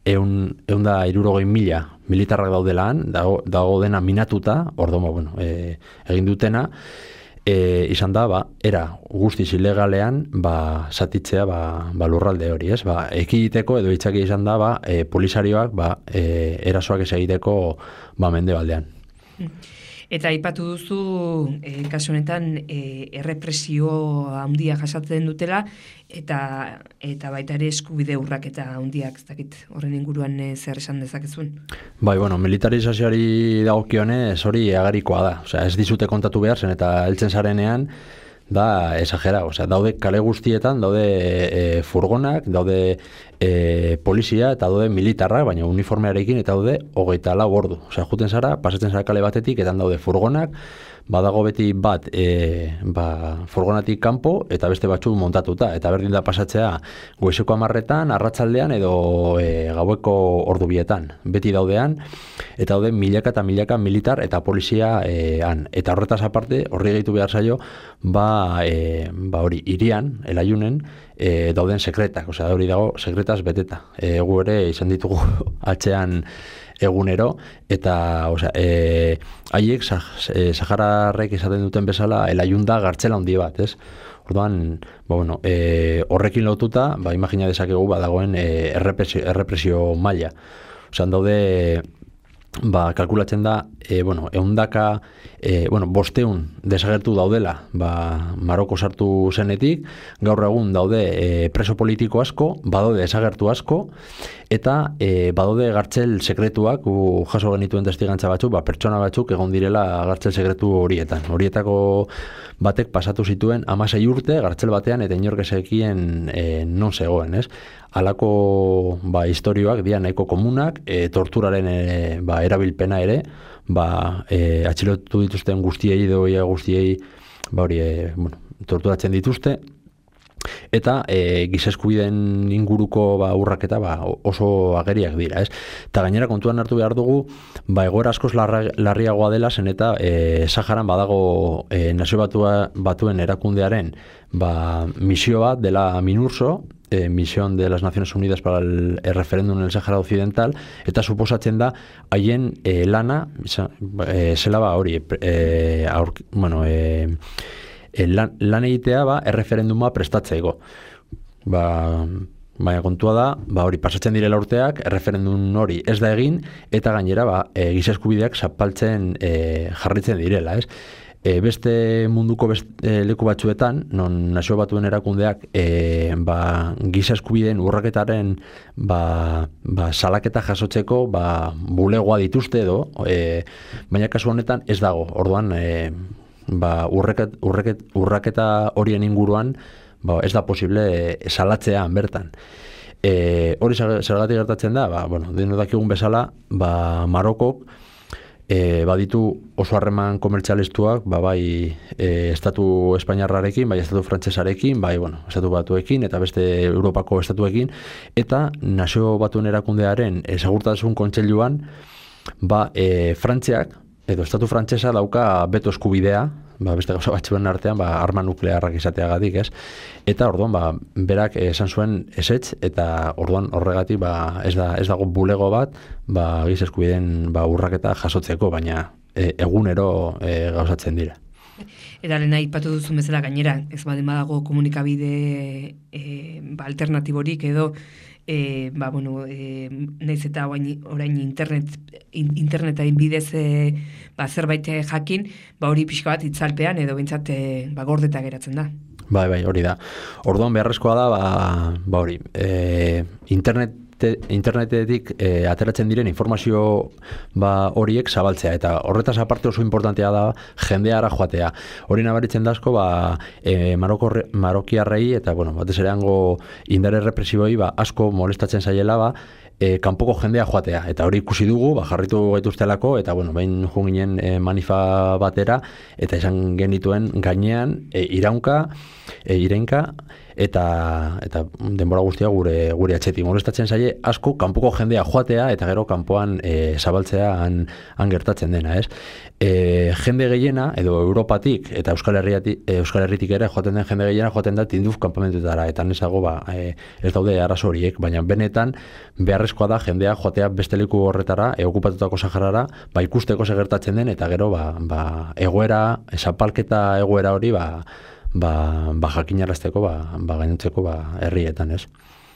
160.000 militarrak daudelaan, dago dena minatuta, orduan, egin dutena, izan da, era guztiz ilegalean, zatitzea, lurralde hori, ez? Ekiditeko edo itzaki izan da, polisarioak, erasoak ez egiteko, Mendebaldean. Eta aipatu duzu, kasu honetan, errepresio handia jasatzen dutela, eta baita ere eskubide urraketa handiak, ez dakit, horren inguruan zer esan dezakezun? Militarizazioari dagokionez hori agarikoa da. Ez dizute kontatu behar zen, eta heltzen zarenean, da exagera. Daude kale guztietan, daude furgonak, daude polizia eta daude militarrak, baina uniformearekin eta daude 24 ordu. Juten zara, pasatzen zara kale batetik, eta daude furgonak, badago beti bat furgonatik kanpo eta beste batzuk montatuta. Eta berdin da pasatzea goizeko 10:00, arratsaldean edo gaueko ordu 2:00. Beti daudean, eta daude milaka eta milaka militar eta polizia han. Eta horretaz aparte, horri gehitu behar zaio, hori, irian, Elaiunen, dauden sekretak, hori dago sekretaz beteta. Gu ere izan ditugu atzean egunero, eta haiek Sahararrek esaten duten bezala Elaiun da gartzela handi bat, ez? Orduan, horrekin lotuta, imagina dezakegu dagoen errepresio maila. Daude, kalkulatzen da, 500 desagertu daudela, Maroko sartu zenetik, gaur egun daude preso politiko asko, badaude desagertu asko, eta badaude gartzel sekretuak, jaso genituen testigantza batzuk, pertsona batzuk egon direla gartzel sekretu horietan. Horietako batek pasatu zituen 16 urte gartzel batean, eta inork ezekien non zegoen, ez? Halako istorioak dira nahiko komunak, torturaren erabilpena ere, atxilotu dituzten guztiei, torturatzen dituzte, eta giza eskubideen inguruko urraketa oso ageriak dira, ez? Eta gainera kontuan hartu behar dugu, egoera askoz larriagoa dela, zen eta Saharan badago Nazio Batuen erakundearen misio bat dela MINURSO, Misión de las Naciones Unidas para el Referéndum en el Sahara Occidental, eta suposatzen da haien lana, zela hori, lan egitea erreferenduma prestatzeko. Baina kontua da, hori pasatzen direla urteak, erreferendum hori ez da egin, eta gainera giza eskubideak zapaltzen jarritzen direla, ez? Beste munduko leku batzuetan, non Nazio Batuen erakundeak giza eskubideen urraketaren salaketa jasotzeko bulegoa dituzte edo, baina kasu honetan ez dago. Orduan, urraketa horien inguruan ez da posible salatzean bertan. Hori zergatik gertatzen da, deno dakigun bezala, Marokok baditu oso harreman komertzialistuak, bai estatu espainiarrarekin, bai estatu frantsesarekin, bai estatu batuekin eta beste Europako estatuekin, eta Nazio Batuen erakundearen segurtasun kontseiluan Frantziak edo estatu frantsesa dauka beto eskubidea, beste gauza batzuen artean arma nuklearrak izateagatik, ez? Eta orduan berak esan zuen ezetz, eta orduan horregatik ez dago bulego bat giza eskubideen urraketa jasotzeko, baina egunero gauzatzen dira. Eta lehen aipatu duzun bezala gainera, ez badago komunikabide alternatiborik edo nahiz eta orain interneten bidez zerbait jakin, hori pixka bat itzalpean edo bintzat gordeta geratzen da. Bai, hori da. Orduan beharrezkoa da, hori, internetetik ateratzen diren informazio horiek zabaltzea, eta horretaz aparte oso importantea da jendeara joatea. Hori nabaritzen da asko marokiarrei eta batez ere hango indar errepresiboi asko molestatzen zaiela kanpoko jendea joatea, eta hori ikusi dugu, jarritu gaituztelako, eta behin junginen manifa batera, eta esan genituen gainean irainka eta denbora guztia gure atxetik. Molestatzen zaie asko kanpoko jendea joatea eta gero kanpoan zabaltzea han gertatzen dena, ez? Jende gehiena, edo Europatik eta Euskal Herritik ere joaten den jende gehiena joaten da Tinduf kanpamentuetara, eta nesago ez daude arazo horiek, baina benetan beharrezkoa da jendea joatea beste leku horretara, okupatutako Saharara, ikusteko ze gertatzen den, eta gero egoera, zapalketa egoera hori jakinarazteko gainontzeko herrietan, ez?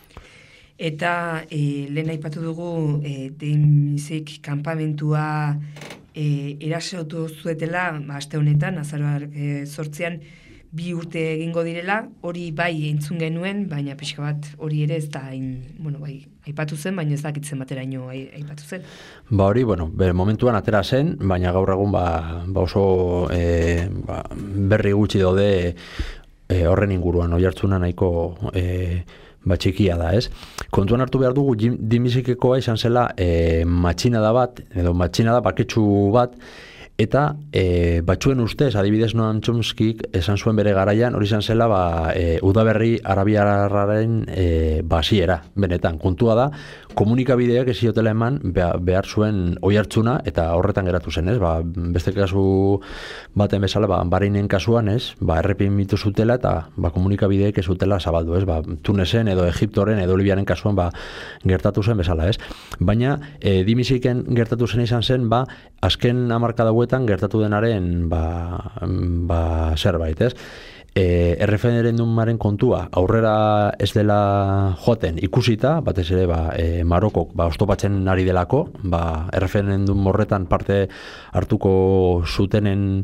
Eta lehen aipatu dugu Deimisek kanpamentua erasotu zuetela aste honetan, azaroak 8an 2 urte egingo direla, hori bai entzun genuen, baina pixka bat hori ere ez da aipatu zen, baina ez dakitzen bateraino aipatu zen. Hori, momentuan atera zen, baina gaur egun oso berri gutxi daude horren inguruan, oihartzuna nahiko txikia da, ez? Kontuan hartu behar dugu, Dimizikekoa izan zela matxinada bat, edo matxinada baketsu bat, eta batzuen ustez, adibidez Noam Chomskik esan zuen bere garaian, hori izan zela udaberri arabiarraren basiera, benetan. Kontua da, komunikabideak ez ziotela eman behar zuen oihartzuna, eta horretan geratu zen, ez? Beste kasu baten bezala, Barinen kasuan, ez? Erreprimitu zutela, eta komunikabideek ez zutela zabaldu, ez? Tunesen edo Egiptoren edo Libiaren kasuan gertatu zen bezala, ez? Baina Dimiziken gertatu zen izan zen, azken hamarkada hauetan gertatu denaren zerbait, ez? Erreferendumaren kontua aurrera ez dela joaten ikusita, batez ere Marokok oztopatzen ari delako, erreferendum horretan parte hartuko zutenen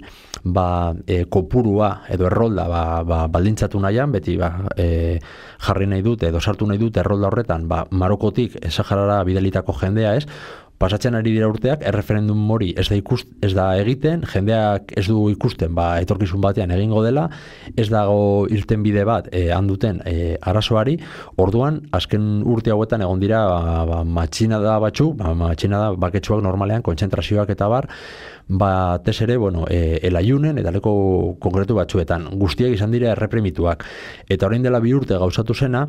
kopurua edo errolda baldintzatu nahian, beti jarri nahi dute edo sartu nahi dute errolda horretan Marokotik Saharara bidalitako jendea, ez? Pasatzen ari dira urteak, erreferendum hori ez da egiten, jendeak ez du ikusten etorkizun batean egingo dela, ez dago irten bide bat handuten arazoari, orduan, azken urte hauetan egon dira matxinada batzu, matxinada baketsuak normalean, kontzentrazioak eta batez ere, elayunen eta leko konkretu batzuetan, guztiak izan dira erreprimituak. Eta orain dela 2 urte gauzatu zena,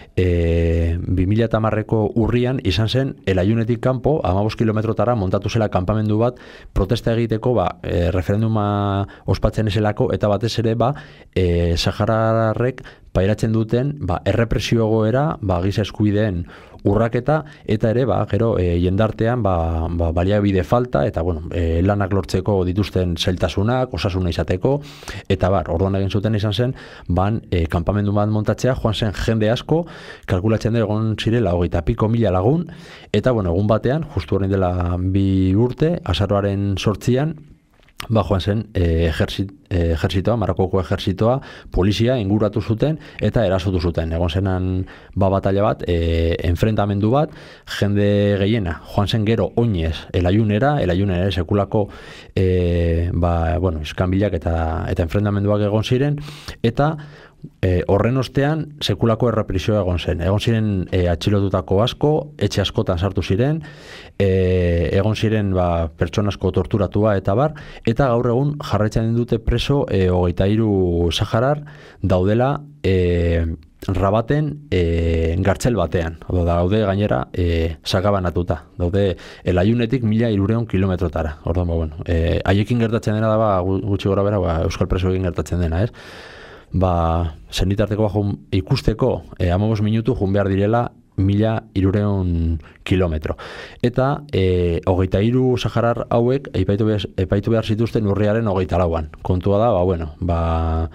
2010ko urrian izan zen elayunetik kanpo, 15 kilometrotara montatu zela kanpamendu bat protesta egiteko referenduma ospatzen ezelako, eta batez ere Sahararrek pairatzen duten errepresio egoera, giza eskubideen urraketa, eta ere gero jendartean baliabide falta, eta lanak lortzeko dituzten zailtasunak, osasuna izateko, eta orduan egin zuten izan zen, kanpamendu bat montatzea, joan zen jende asko, kalkulatzen dira egon zirela 20.000 lagun, eta egun batean, justu horrein dela 2 urte, azaroaren 8an, joan zen ejertzitoa, Marokoko ejertzitoa, polizia inguratu zuten eta erasotu zuten. Egon zenan batalla bat, enfrentamendu bat, jende gehiena, joan zen gero oinez elayunera sekulako iskanbilak eta enfrentamenduak egon ziren, eta horren ostean sekulako errepresioa egon ziren atxilotutako asko, etxe askotan sartu ziren, egon ziren pertsona asko torturatua eta gaur egun jarraitzen dute preso 23 Saharar daudela Rabaten gartzel batean, daude gainera sakabanatuta, daude elayunetik 1300 kilometrotara. Orduan, haiekin gertatzen dena da gutxi gora bera euskal presoekin gertatzen dena, ez? Zenitarteko ikusteko 15 minutu jun behar direla 1300 kilometro. Eta 23 Saharar hauek epaitu behar zituzten urriaren 24an. Kontua da,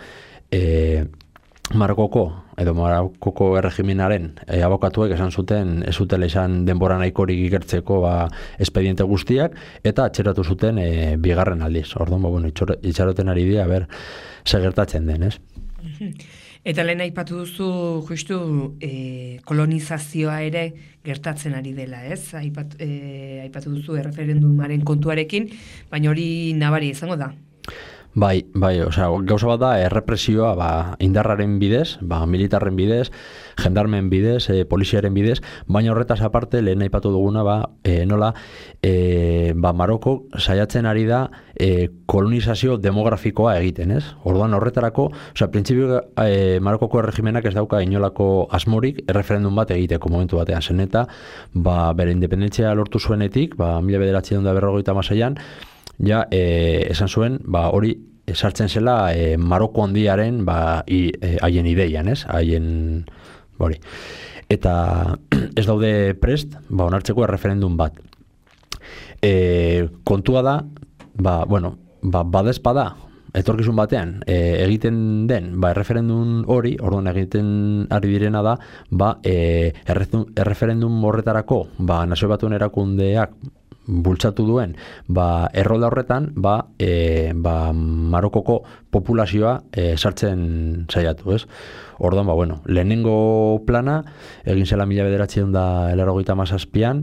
Marokoko erregimenaren abokatuek esan zuten ez zutela izan denbora nahikorik ikertzeko espediente guztiak, eta atxeratu zuten 2. aldiz. Orduan, itxaroten ari dira, ze gertatzen den, ez? Eta lehen aipatu duzu justu kolonizazioa ere gertatzen ari dela, ez? Aipatu duzu erreferendumaren kontuarekin, baina hori nabari izango da. Bai, osea, gauza bat da errepresioa indarraren bidez, militarren bidez, jendarmen bidez, poliziaren bidez, baina horretaz aparte lehen aipatu duguna nola Maroko saiatzen ari da kolonizazio demografikoa egiten, ez? Orduan horretarako, osea, printzipio Marokoko erregimenak ez dauka inolako asmorik erreferendum bat egiteko momentu batean, zen eta bere independentzia lortu zuenetik, 1956an, ja, esan zuen, hori sartzen zela Maroko handiaren haien ideian, ez? Haien, hori. Eta ez daude prest, onartzeko erreferendum bat. Kontua da, badezpada, etorkizun batean, egiten den, erreferendum hori, orduan egiten ari direna da, erreferendum horretarako, Nazio Batuen erakundeak bultzatu duen, errolda horretan, Marokoko populazioa sartzen saiatu, ez? Orduan, lehenengo plana, egin zela 1987an,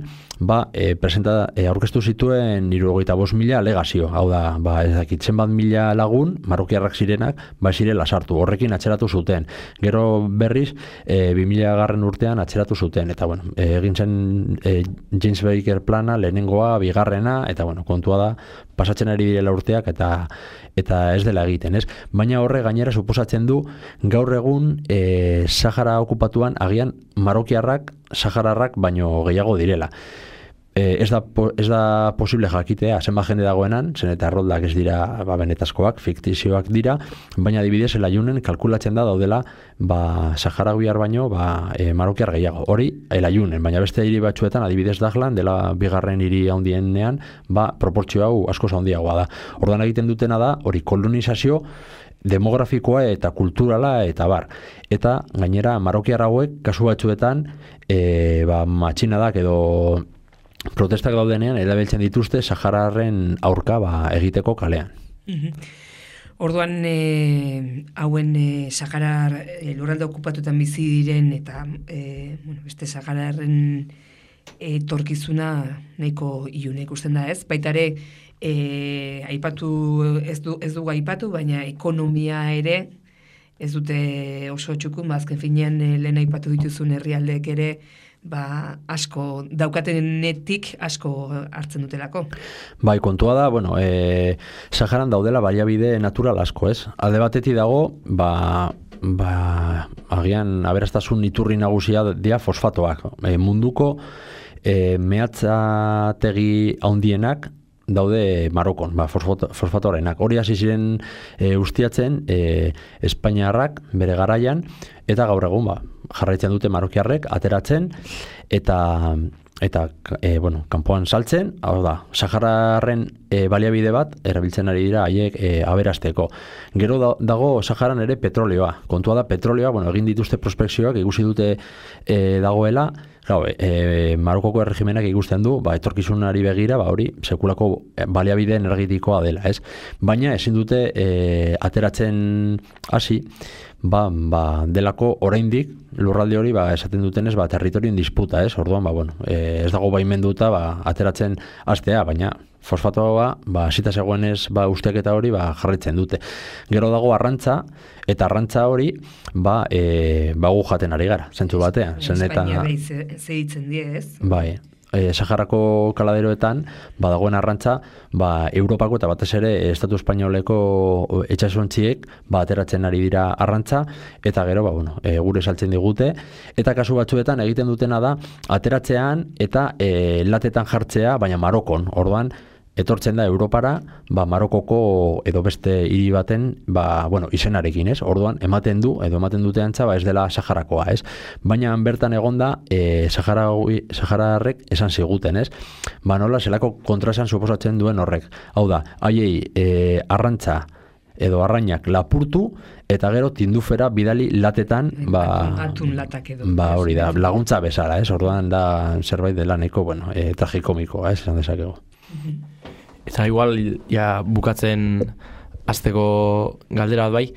aurkeztu zituen 75.000 alegazio, hau da, ez dakit zenbat mila lagun, marokiarrak zirenak, zirela sartu, horrekin atzeratu zuten. Gero berriz, 2000 urtean atzeratu zuten, eta egin zen James Baker plana, lehenengoa, bigarrena, eta kontua da, pasatzen ari direla urteak, eta ez dela egiten, ez? Baina horre gainera suposatzen du, gaur egun Sahara okupatuan agian marokiarrak, sahararrak baino gehiago direla. Ez da posible jakitea zenbat jende dagoenan, zen eta erroldak ez dira benetazkoak, fiktizioak dira, baina adibidez Elajunen kalkulatzen da daudela saharawiar baino marokiar gehiago. Hori Elajunen, baina beste hiri batzuetan adibidez Dahlan dela bigarren hiri handienean, proportzio hau askoz handiagoa da. Orduan egiten dutena da, hori kolonizazio demografikoa eta kulturala eta bar. Eta gainera marokiar hauek kasu batzuetan matxinadak edo protestak daudenean erabiltzen dituzte Sahararen aurka egiteko kalean. Orduan hauen Saharar lurralde okupatutan bizi diren eta beste Sahararen etorkizuna nahiko ilune ikusten da, ez? Baita ere aipatu ez dugu aipatu, baina ekonomia ere ez dute oso txukun, azken finean lehen aipatu dituzun herrialdeek ere asko daukatenetik asko hartzen dutelako. Bai, kontua da, Saharan daudela baliabide natural asko, ez? Alde batetik dago, agian aberastasun iturri nagusia dira fosfatoak. Munduko mehatzategi handienak daude Marokon, fosfatorenak. Hori hasi ziren ustiatzen Espainiarrak bere garaian, eta gaur egun jarraitzen dute marokiarrek ateratzen eta kanpoan saltzen, hau da, Sahararen baliabide bat erabiltzen ari dira haiek aberasteko. Gero dago Saharan ere petroleoa. Kontua da petroleoa, egin dituzte prospekzioak, ikusi dute dagoela, Marokoko erregimenak ikusten du, etorkizunari begira, hori sekulako baliabide energetikoa dela, ez? Baina ezin dute ateratzen hasi, delako oraindik lurralde hori esaten dutenez territorioen disputa, ez? Orduan ez dago baimenduta ateratzen hastea, baina fosfatoa hasita zegoenez usteketa hori jarraitzen dute. Gero dago arrantza, eta arrantza hori gu jaten ari gara, zentzu batean. Espainia zehitzen die, ez? Bai. Saharako kaladeroetan dagoen arrantza Europako eta batez ere Estatu Espainoleko etxasontziek ateratzen ari dira arrantza, eta gero gure saltzen digute, eta kasu batzuetan egiten dutena da ateratzean eta latetan jartzea, baina Marokon. Orduan etortzen da Europara, Marokoko edo beste hiri baten, izenarekin, ez? Orduan ematen dute antza, ez dela Saharakoa, ez? Baina bertan egonda Sahararrek esan ziguten, ez? Nola zelako kontraesan suposatzen duen horrek. Hau da, haiei arrantza edo arrainak lapurtu, eta gero tindufera bidali latetan, atun latak edo. Hori da, laguntza bezala, ez? Orduan da zerbait dela nahiko, tragikomikoa, ez? Esan dezakegu. Eta igual, bukatzen azteko galdera bat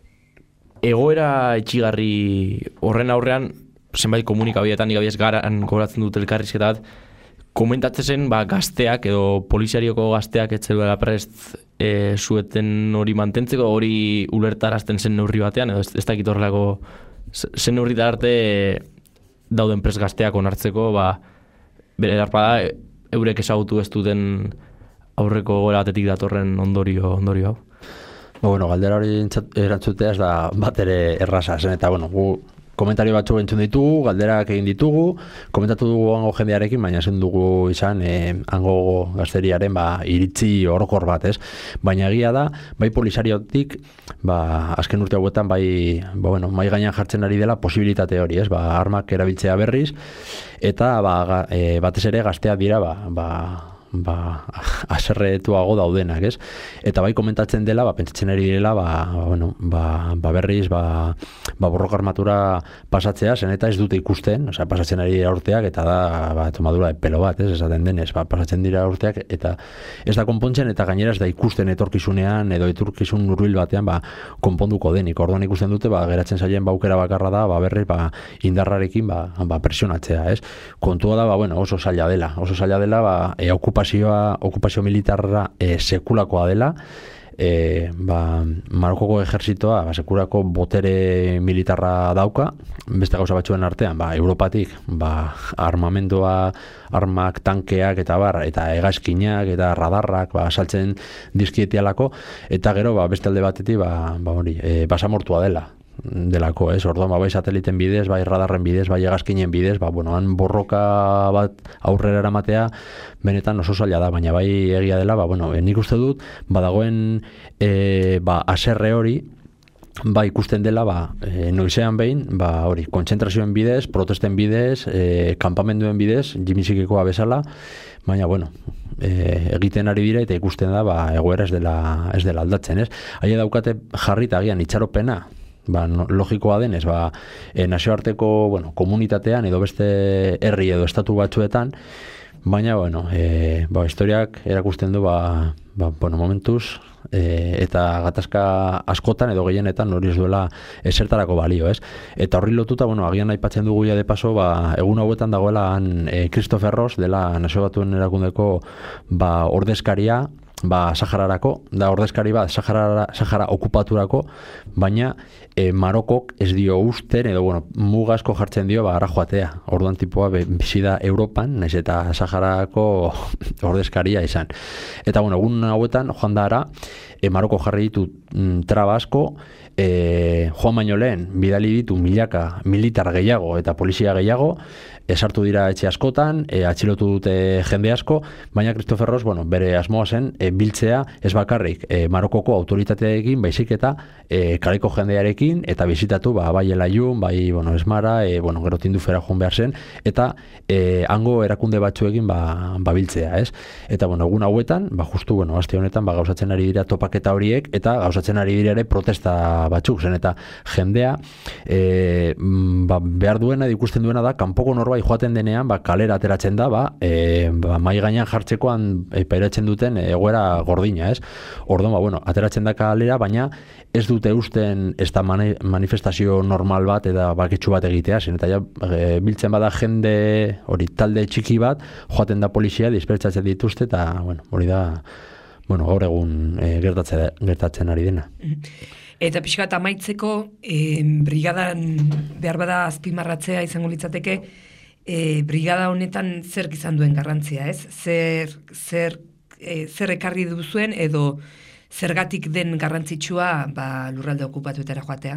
egoera etxigarri horren aurrean, zenbait komunikabideetan, igabiez garan goratzen dut elkarrizketa bat, komentatzen zen, gazteak edo poliziarioko gazteak etzeluela prest zueten hori mantentzeko, hori ulertarazten zen neurri batean, edo ez dakit horrelako zen neurrita arte dauden prest gazteak onartzeko, bere darpada eurek ezagutu ez duten aurreko gola batetik datorren ondorio hau. Galdera hori erantzutea ez da bat ere erraza zen, eta gu komentario batzuk entzun ditugu, galderak egin ditugu, komentatu dugu hango jendearekin, baina ezin dugu izan hango gazteriaren iritzi orokor bat, ez? Baina egia da, bai polisariotik, azken urte hauetan mai gainean jartzen ari dela posibilitate hori, ez? Armak erabiltzea berriz, eta batez ere gazteak dira, aserretuago daudenak, ez? Eta bai komentatzen dela, pentsatzen ari direla, berriz, borroka armatura pasatzea, zen eta ez dute ikusten, pasatzen ari dira urteak, eta da, tomadura de pelo bat, ez? Esaten denez, pasatzen dira urteak, eta ez da konpontzen, eta gainera ez da ikusten etorkizunean, edo etorkizun hurbil batean, konponduko denik. Orduan ikusten dute, geratzen zaien aukera bakarra da, berriz, indarrarekin, presionatzea, ez? Kontua da, oso zaila dela, okupazio militarra sekulakoa dela, Marokoko ejerzitoa sekulako botere militarra dauka, beste gauza batzuen artean, Europatik armamentoa, armak, tankeak eta hegazkinak eta radarrak saltzen dizkietialako, eta gero beste alde batetik basamortua delako, ez? Orduan, bai sateliten bidez, bai radarren bidez, bai hegazkinen bidez, han borroka bat aurrera eramatea benetan oso zaila da, baina bai egia dela, nik uste dut, badagoen haserre hori, ikusten dela, noizean behin, hori, kontzentrazioen bidez, protesten bidez, kanpamenduen bidez, jimizikikoa bezala, baina, egiten ari dira eta ikusten da, egoera ez dela aldatzen, ez? Haie daukate jarrita agian itxaropena, logikoa denez, nazioarteko komunitatean edo beste herri edo estatu batzuetan, baina, historiak erakusten du, momentuz, eta gatazka askotan edo gehienetan hori ez duela esertarako balio, ez? Eta horri lotuta, agian aipatzen dugu ja de paso, egun hauetan dagoela Christopher Ross, dela Nazio Batuen erakundeko ordezkaria, Sahararako, da ordezkari Sahara okupaturako, baina Marokok ez dio usten, edo mugazko jartzen dio ara joatea. Orduan tipoa bizi da Europan, naiz eta Saharako ordezkaria izan. Eta egun hauetan joan da ara, Maroko jarri ditu traba asko, joan baino lehen bidali ditu milaka militar gehiago eta polizia gehiago, esartu dira etxe askotan, atxilotu dute jende asko, baina Christopher Ross, bere asmoa zen biltzea ez bakarrik Marokoko autoritateekin, baizik eta karaiko jendearekin, eta bizitatu bai Elayun, bai Esmara, gero Tindufera joan behar zen, eta hango erakunde batzuekin biltzea, ez? Eta egun hauetan, justu aste honetan gauzatzen ari dira topaketa horiek, eta gauzatzen ari dira ere protesta batzuk, zen eta jendea behar duena, ikusten duena da, kanpoko norbait joaten denean, kalera ateratzen da, mai gainean jartzekoan pairatzen duten egoera gordina, ez? Orduan, ateratzen da kalera, baina ez dute usten ez da manifestazio normal bat eta baketsu bat egitea, zen eta biltzen bada jende hori talde txiki bat, joaten da polizia, dispertsatzen dituzte, eta hori da gaur egun gertatzen ari dena. Eta pixkat amaitzeko, brigadan behar bada azpimarratzea izango litzateke, brigada honetan zer izan duen garrantzia, ez? Zer ekarri duzuen edo zergatik den garrantzitsua lurralde okupatuetara joatea?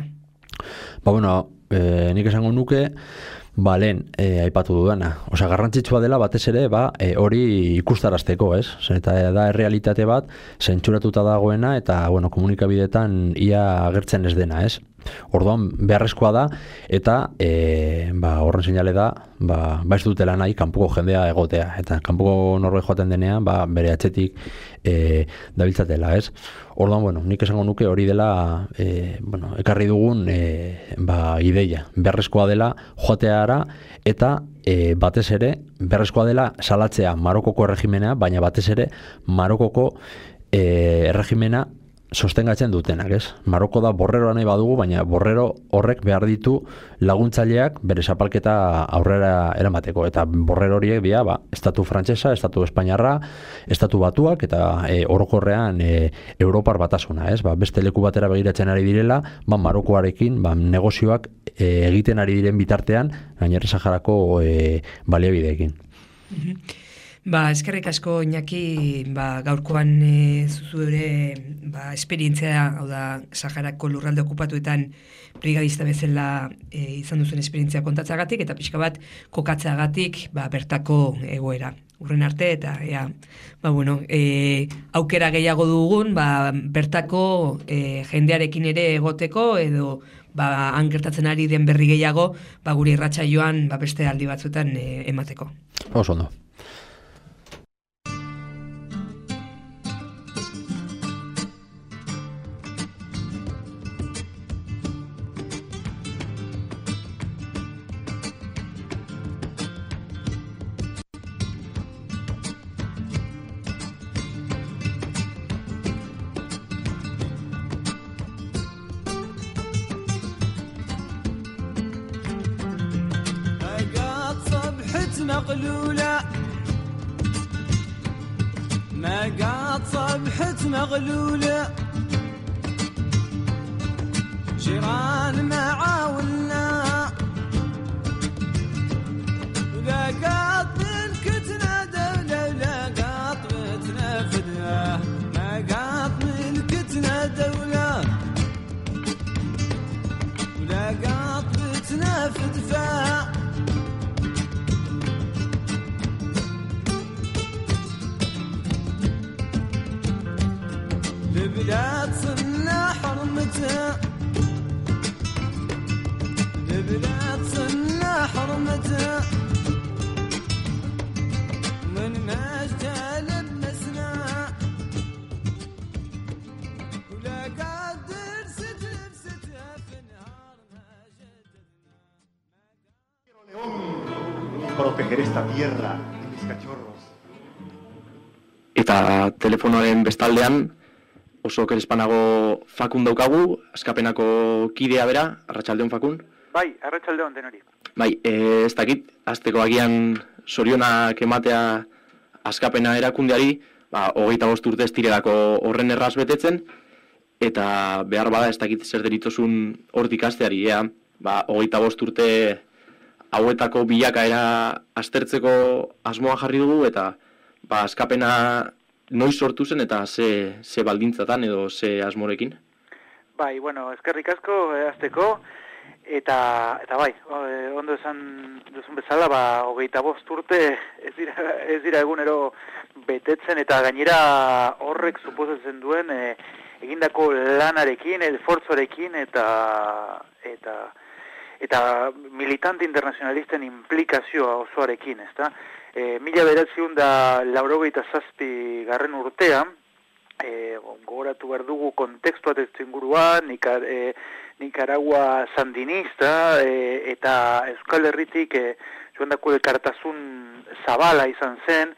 Nik esango nuke, lehen aipatu dudana. Garrantzitsua dela batez ere, hori ikustarazteko, ez? Eta da errealitate bat, zentsuratuta dagoena, eta, komunikabideetan ia agertzen ez dena, ez? Orduan, beharrezkoa da, eta horren seinale da, ez dutela nahi kanpoko jendea egotea. Eta kanpoko norbait joaten denean, bere atzetik dabiltzatela, ez? Orduan, nik esango nuke hori dela, ekarri dugun ideia. Beharrezkoa dela joateara, eta batez ere, beharrezkoa dela salatzea Marokoko erregimena, baina batez ere Marokoko erregimena sostengatzen dutenak, ez? Maroko da borreroa nahi badugu, baina borrero horrek behar ditu laguntzaileak bere zapalketa aurrera eramateko, eta borrero horiek dira, estatu frantsesa, estatu espainiarra, estatu batuak, eta orokorrean Europar batasuna, ez? Beste leku batera begiratzen ari direla, Marokoarekin negozioak egiten ari diren bitartean, gainera Saharako baliabideekin. Eskerrik asko, Iñaki, gaurkoan zure esperientzia, hau da, Saharako lurralde okupatuetan brigadista bezala izan duzuen esperientzia kontatzagatik, eta pixka bat kokatzeagatik bertako egoera. Urren arte, eta aukera gehiago dugun, bertako jendearekin ere egoteko, edo han gertatzen ari den berri gehiago, gure irratsaioan beste aldi batzuetan emateko. Oso ondo. مغلولة ما قد صبحت مغلولة جيران معاولنا ولا قد ملكتنا دولة ولا قد بتنا فدوة ما قد ملكتنا دولة ولا قد بتنا فدفاع لبلاد صنا حرمتها لبلاد صنا حرمتها من مجدها لبسنا ولا قادر ست لبستها في النهار ما جدنا proteger esta tierra y mis cachorros. Eta telefonoaren bestaldean oso kerespanago Fakun daukagu, askapenako kidea bera, arratsaldeon Fakun. Bai, arratsaldeon denori. Bai, ez dakit, azteko agian sorionak ematea askapena erakundeari, 25 urte ez direlako horren erraz betetzen, eta behar bada ez dakit zer deritozun hortik asteari, 25 urte hauetako bilakaera aztertzeko asmoa jarri dugu, eta askapena noiz sortu zen eta ze baldintzatan edo ze asmorekin? Bai, eskerrik asko azteko, eta bai, ondo esan duzun bezala, 25 urte ez dira egunero betetzen, eta gainera horrek suposatzen duen egindako lanarekin, esfortzoarekin eta militante internazionalisten implikazioa osoarekin, ezta? 1987 garren urtean, gogoratu behar dugu kontekstua testuinguruan, Nicaragua sandinista, eta Euskal Herritik joandako elkartasun zabala izan zen,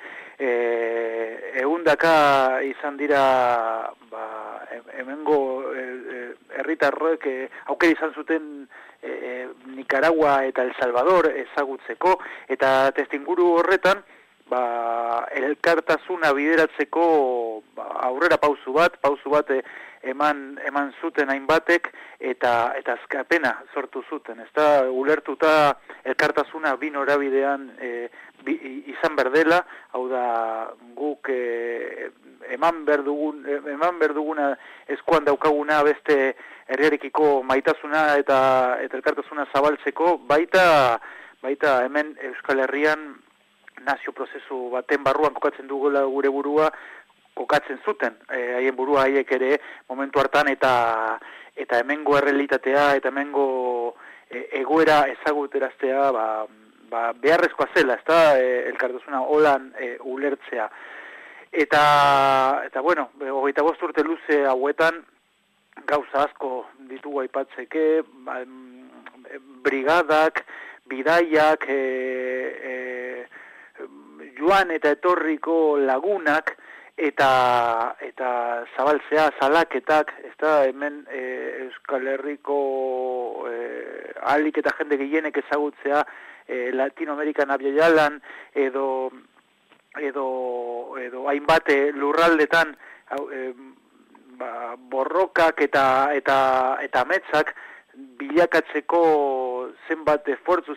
ehundaka izan dira hemengo herritarrek aukera izan zuten Nicaragua eta El Salvador ezagutzeko, eta testuinguru horretan elkartasuna bideratzeko aurrera pausu bat eman zuten hainbatek, eta azkapena sortu zuten, ezta ulertuta elkartasuna bi norabidean izan berdela, hau da guk eman berduguna eskuan daukaguna beste herriarekiko maitasuna eta elkartasuna zabaltzeko, baita hemen Euskal Herrian nazio prozesu baten barruan kokatzen dugula gure burua, kokatzen zuten, haien burua haiek ere momentu hartan, eta hemengo errealitatea eta hemengo egoera ezaguteraztea beharrezkoa zela, ezta elkartasuna holan ulertzea. Eta 25 urte luze hauetan gauza asko ditugu aipatzeke, brigadak, bidaiak, joan eta etorriko lagunak, eta zabaltzea, salaketak, ez da, hemen Euskal Herriko ahalik eta jende gehienek ezagutzea Latinoamerikan abiaialan edo hainbat lurraldetan borrokak eta ametsak bilakatzeko zenbat esfortzu,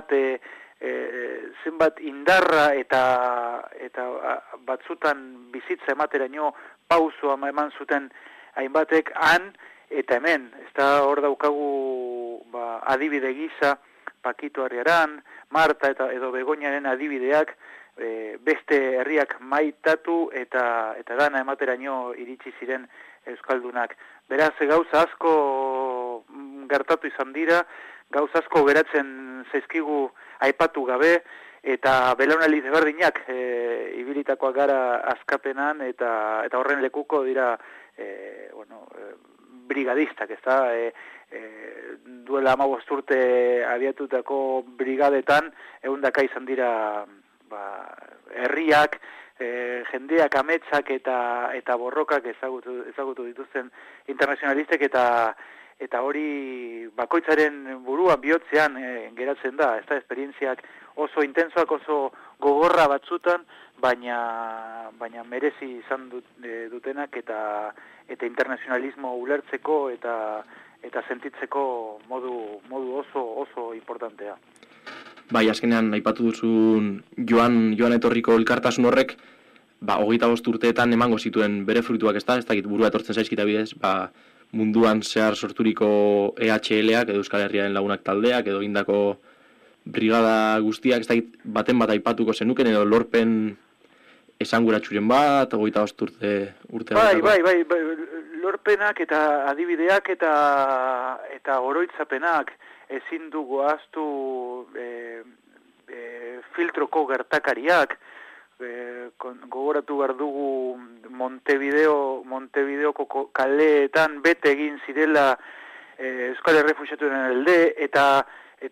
zenbat indarra eta batzutan bizitza emateraino pausua eman zuten hainbatek han eta hemen. Ez da hor daukagu adibide gisa Pakito Arriaran, Marta edo Begoñaren adibideak beste herriak maitatu eta dana emateraino iritsi ziren euskaldunak. Beraz, gauza asko gertatu izan dira, gauza asko geratzen zaizkigu aipatu gabe, eta belaunaldi desberdinak ibilitakoak gara askapenan, eta horren lekuko dira brigadistak, ez da? Duela 15 urte abiatutako brigadetan, 100 izan dira herriak, jendeak, ametsak eta borrokak ezagutu dituzten internazionalistek eta hori bakoitzaren buruan bihotzean geratzen da, ez da, esperientziak oso intensoak, oso gogorra batzutan, baina merezi izan dutenak eta internazionalismo ulertzeko eta sentitzeko modu oso importantea. Bai, azkenean aipatu duzun joan etorriko elkartasun horrek, 25 urteetan emango zituen bere fruituak, ez dakit burua etortzen zaizkita bidez, munduan zehar sorturiko EHL-ak, edo Euskal Herriaren Lagunak taldeak, edo indako brigada guztiak, ez dakit baten bat aipatuko zenuken, edo lorpen esanguratsuren bat, 25 urte Bai, lorpenak eta adibideak eta oroitzapenak ezin dugu ahaztu filtroko gertakariak, gogoratu behar dugu Montevideoko kaleetan bete egin zirela Euskal Errefuxiatuen alde, eta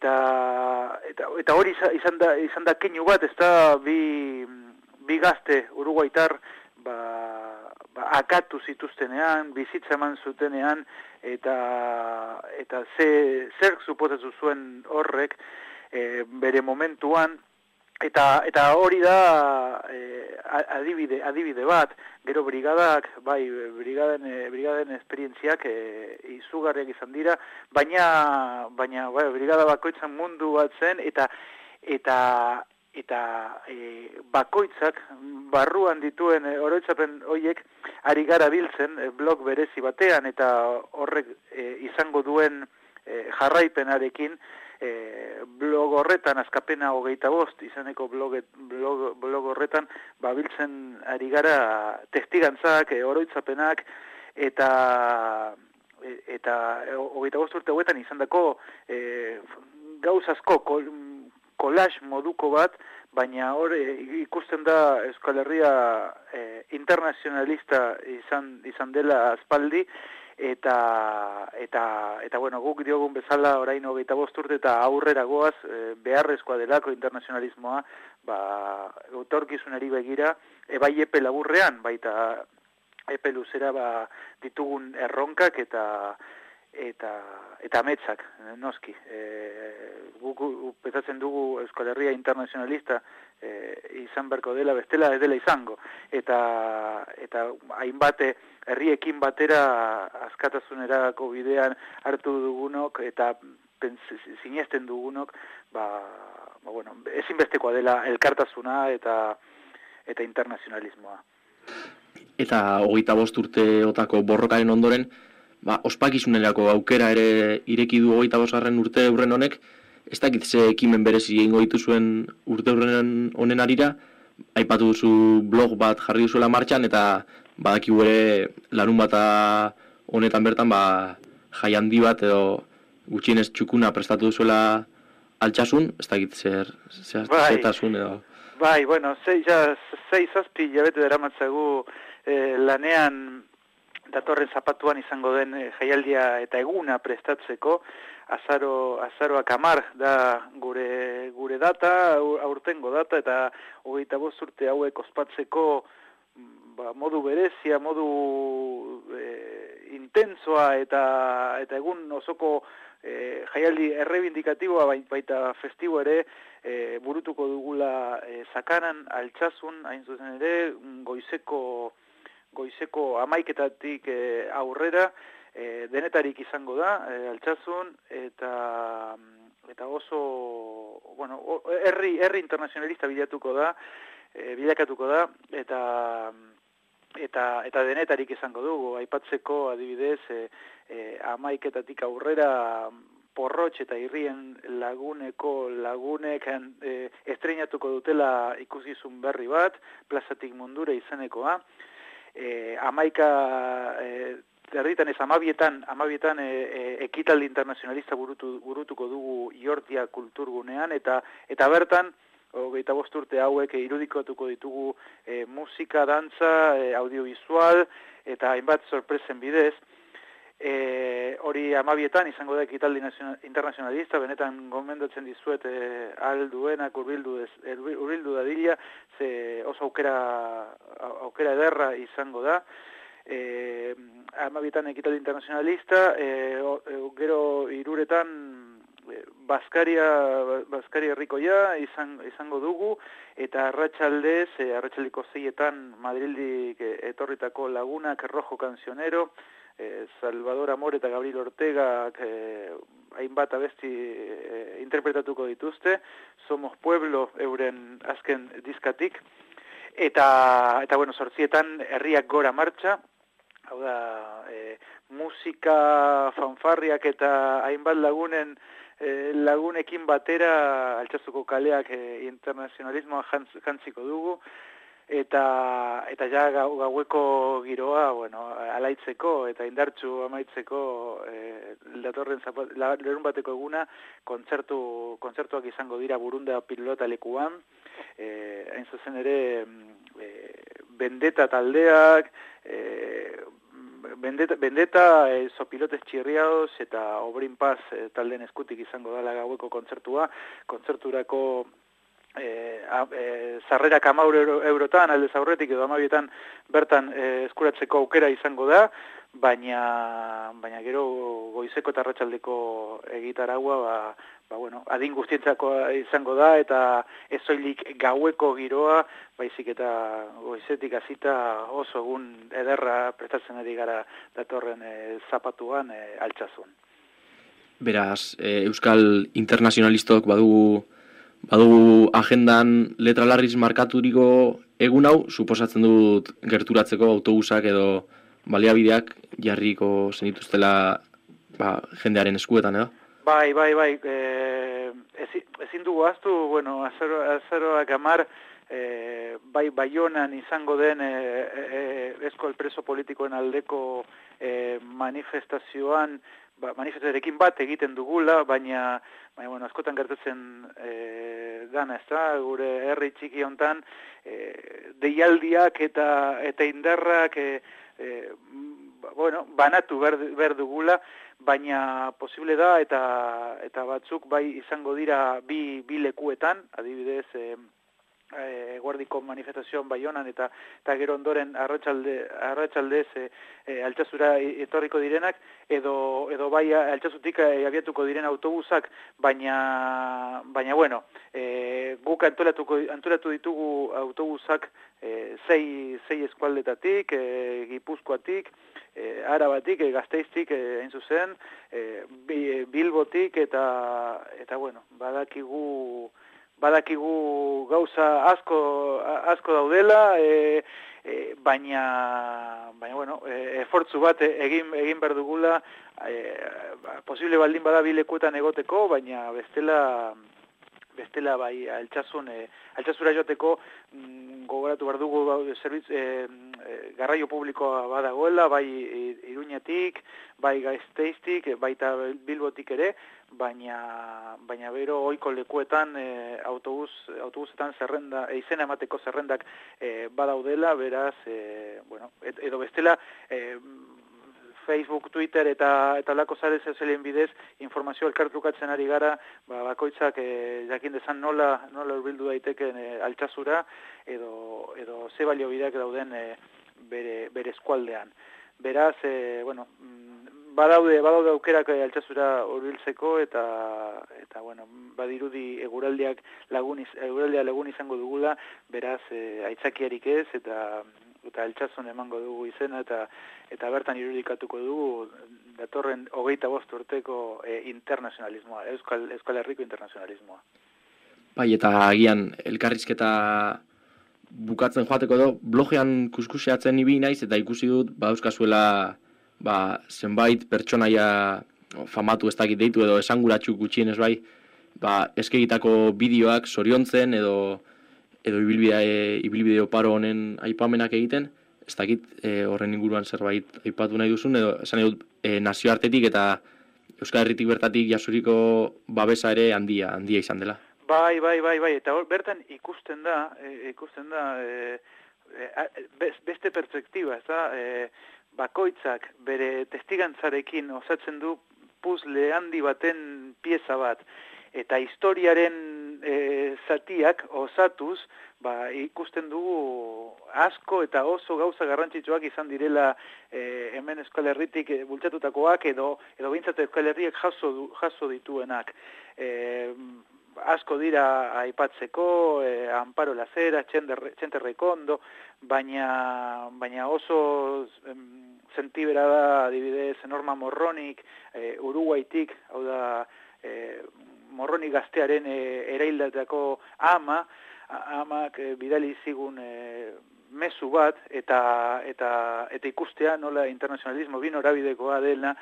hori izan da keinu bat, ez da bi gazte uruguaitar akatu zituztenean, bizitza eman zutenean, eta zer suposatu zuen horrek bere momentuan, eta hori da adibide bat. Gero brigadak, bai, brigaden esperientziak izugarriak izan dira, baina brigada bakoitzan mundu bat zen, eta bakoitzak barruan dituen oroitzapen horiek ari gara biltzen blog berezi batean, eta horrek izango duen jarraipenarekin blog horretan, Askapena 25 izaneko blog horretan biltzen ari gara testigantzak, oroitzapenak, eta 25 urte hauetan izandako gauzazko collage moduko bat, baina hor ikusten da Euskal Herria internazionalista izan dela aspaldi, eta guk diogun bezala orain 25 urte eta aurrera goaz, beharrezkoa delako internazionalismoa, etorkizunari begira, bai epe laburrean, baita epe luzera ditugun erronkak eta ametsak, noski. Guk pentsatzen dugu Euskal Herria internazionalista izan berko dela, bestela ez dela izango. Eta hainbat herriekin batera askatasunerako bidean hartu dugunok eta sinesten dugunok, ezinbestekoa dela elkartasuna eta internazionalismoa. Eta 25 urteotako borrokaren ondoren, ospakizunerako aukera ere ireki du 25. urte urren honek, ez dakit ze ekimen berezi egingo dituzuen urte urren honen arira, aipatu duzu blog bat jarri duzuela martxan, eta badakigu ere larunbata honetan bertan jai handi bat edo gutxienez txukuna prestatu duzuela Altsasun, ez dakit zertasun edo... Bai, bueno, 6-7 hilabete daramatzagu lanean datorren zapatuan izango den jaialdia eta eguna prestatzeko. Azaroak 10 da gure data, aurtengo data, eta 25 urte hauek ospatzeko modu berezia, modu intensoa eta egun osoko jaialdi errebindikatiboa baita festibo ere burutuko dugula Sakanan, Altsasun, hain zuzen ere, goizeko 11:00 aurrera, denetarik izango da, Altsasun, eta oso, bueno, herri internazionalista bilakatuko da, eta denetarik izango dugu, aipatzeko adibidez, 11:00 aurrera, Porrotx eta Irrien lagunek estreinatuko dutela ikuskizun berri bat, Plazatik Mundura izenekoa. 12:00 ekitaldi internazionalista burutuko dugu Iortia kulturgunean, eta bertan, 25 urte hauek irudikatuko ditugu musika, dantza, audiovisual, eta hainbat sorpresen bidez. Hori 12:00 izango da ekitaldi internazionalista, benetan gomendatzen dizuet alduenak urbildu dadila, ze oso aukera ederra izango da. 12:00 ekitaldi internazionalista, gero 3:00 Baskari herrikoia izango dugu, eta arratsaldeko 6:00 Madrildik etorritako lagunak Rojo Cancionero, Salvador Amor eta Gabriel Ortega hainbat abesti interpretatuko dituzte, Somos Pueblo euren azken diskatik, eta bueno, 8:00 Herriak Gora martxa, hau da, musika, fanfarriak eta hainbat lagunekin batera Altsasuko kaleak internazionalismoa jantziko dugu, eta ja gaueko giroa, bueno, alaitzeko eta indartsu amaitzeko datorren larun bateko eguna kontzertuak izango dira Burunda Pilota lekuan, hain zuzen ere Vendetta taldeak, Vendetta, Sopilotes Chirriados eta Obrin Paz taldeen eskutik izango dela gaueko kontzerturako sarrerak 10 eurotan, aldez aurretik edo 12:00 bertan eskuratzeko aukera izango da, baina gero goizeko eta arratsaldeko egitaragua bueno, adin guztientzako izango da, eta ez soilik gaueko giroa, baizik eta goizetik hasita oso egun ederra prestatzen ari gara datorren zapatuan Altsasun. Beraz, Euskal Internazionalistok badugu agendan letra larriz markaturiko egun hau, suposatzen dut gerturatzeko autobusak edo baliabideak jarriko zenituztela jendearen eskuetan, edo? Bai, ezin dugu ahaztu, bueno, azaroak 10 bai Baionan izango den eskol preso politikoen aldeko manifestazioan, manifestarekin bat egiten dugula, baina bueno, askotan gertatzen dana, ezta, gure herri txiki hontan deialdiak eta indarrak bueno, banatu behar dugula, baina posible da eta batzuk bai izango dira bi lekuetan, adibidez Guardiko manifestazioan Baionan eta gero ondoren arratsaldez Altsasura etorriko direnak, edo bai Altsasutik abiatuko diren autobusak, baina bueno, guk antolatu ditugu autobusak 6 eskualdetatik, Gipuzkoatik, Arabatik, Gasteiztik, hain zuzen, Bilbotik, eta bueno, badakigu gauza asko daudela, baina bueno, efortzu bat egin behar dugula, posible baldin bada bilekuetan egoteko, baina bestela bai Altsasura joteko gogoratu behar dugu garraio publikoa badagoela, bai Iruñetik, bai Gasteiztik, baita Bilbotik ere, baina bero ohiko lekuetan autobusetan zerrenda, izena emateko zerrendak badaudela, beraz, bueno, edo bestela Facebook, Twitter eta lako sare sozialen bidez informazio elkartrukatzen ari gara, bakoitzak jakin dezan nola hurbildu daiteken Altsasura, edo ze baliobideak dauden bere eskualdean. Beraz, bueno, badaude aukerak Altsasura hurbiltzeko eta bueno, badirudi eguraldia lagun izango dugula, beraz aitzakiarik ez eta Altsasun emango dugu izena eta bertan irudikatuko dugu datorren 25 urteko internazionalismoa, Euskal Herriko internazionalismoa. Bai, eta agian elkarrizketa bukatzen joateko edo blogean kuskuseatzen ibi naiz eta ikusi dut euskazuela zenbait pertsonaia famatu ez dakit deitu edo esanguratsu gutxienez bai, eskegitako bideoak zoriontzen edo ibilbide oparo honen aipamenak egiten, ez dakit horren inguruan zerbait aipatu nahi duzun edo esan dut nazioartetik eta Euskal Herritik bertatik jasuriko babesa ere handia izan dela. Bai, eta bertan ikusten da beste perspektiba, ez da, bakoitzak bere testigantzarekin osatzen du puzzle handi baten pieza bat, eta historiaren zatiak osatuz, ikusten dugu asko eta oso gauza garrantzitsuak izan direla hemen Euskal Herritik bultzatutakoak edo behintzat Euskal Herriak jaso dituenak. Asko dira aipatzeko, Amparo Lazera, Txente Rekondo, baina oso sentibera da adibidez Norma Morronik, Uruguaitik, hau da Morronik gaztearen eraildatako amak bidali zigun mezu bat eta ikustea nola internazionalismo bi norabidekoa dela,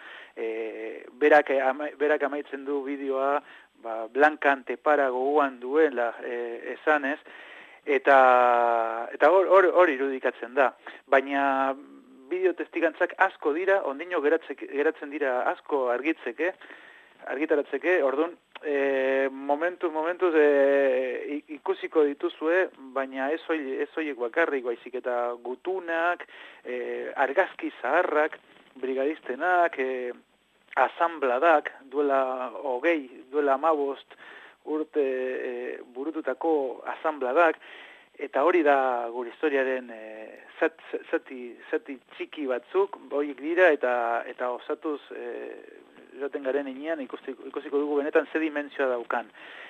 berak amaitzen du bideoa Blankan Tepara goguan duela esanez, eta hor irudikatzen da. Baina bideo testigantzak asko dira, ondino geratzen dira asko argitaratzeke, orduan, momentuz ikusiko dituzue, baina ez hoiek bakarrik, baizik eta gutunak, argazki zaharrak, brigadistenak, asambladak, duela 15 urte burututako asambladak, eta hori da gure historiaren zati txiki batzuk, horiek dira, eta osatuz joten garen inean ikusiko dugu benetan ze dimentsioa daukan.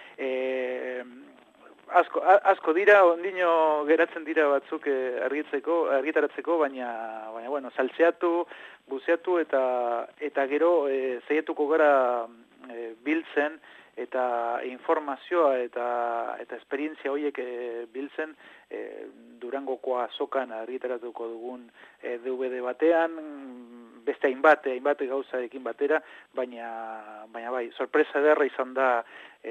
Asko dira, ondino geratzen dira batzuk argitaratzeko, baina bueno, saltzeatu, buzeatu eta gero zeietuko gara biltzen eta informazioa eta esperientzia horiek biltzen Durangoko azokan argitaratuko dugun DVD batean, beste hainbat gauzarekin batera, baina bai, sorpresa ederra izan da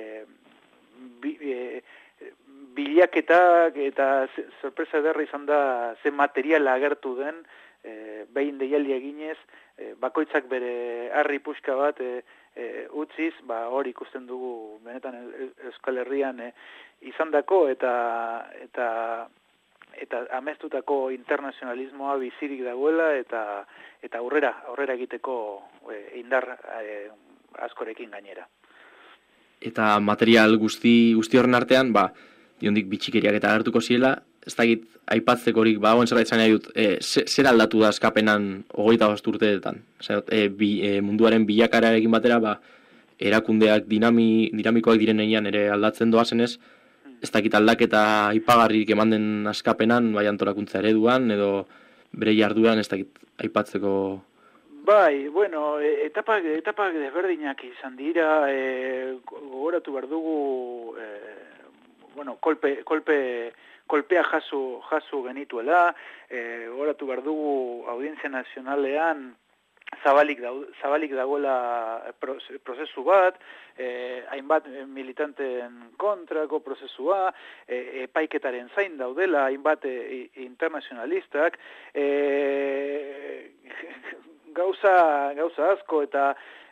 bilaketak eta sorpresa ederra izan da ze materiala agertu den, behin deialdi eginez, bakoitzak bere harri puxka bat utziz, hori ikusten dugu benetan Euskal Herrian izandako eta amestutako internazionalismoa bizirik dagoela eta aurrera egiteko indar askorekin gainera. Eta material guzti horren artean, diondik bitxikeriak eta agertuko zirela, ez dakit aipatzeko hauen zerbait zain nahi dut, zer aldatu da askapenan 25 urteetan? Munduaren bilakarearekin batera, erakundeak dinamikoak direnean ere aldatzen doazenez, ez dakit aldaketa aipagarrik eman den askapenan, antolakuntza ereduan, edo bere jarduan, ez dakit aipatzeko... Bai, bueno, etapak desberdinak izan dira, gogoratu behar dugu, kolpea jaso genituela, gogoratu behar dugu Audientzia Nazionalean zabalik dagoela prozesu bat, hainbat militanteen kontrako prozesua, epaiketaren zain daudela, hainbat internazionalistak, gauza asko eta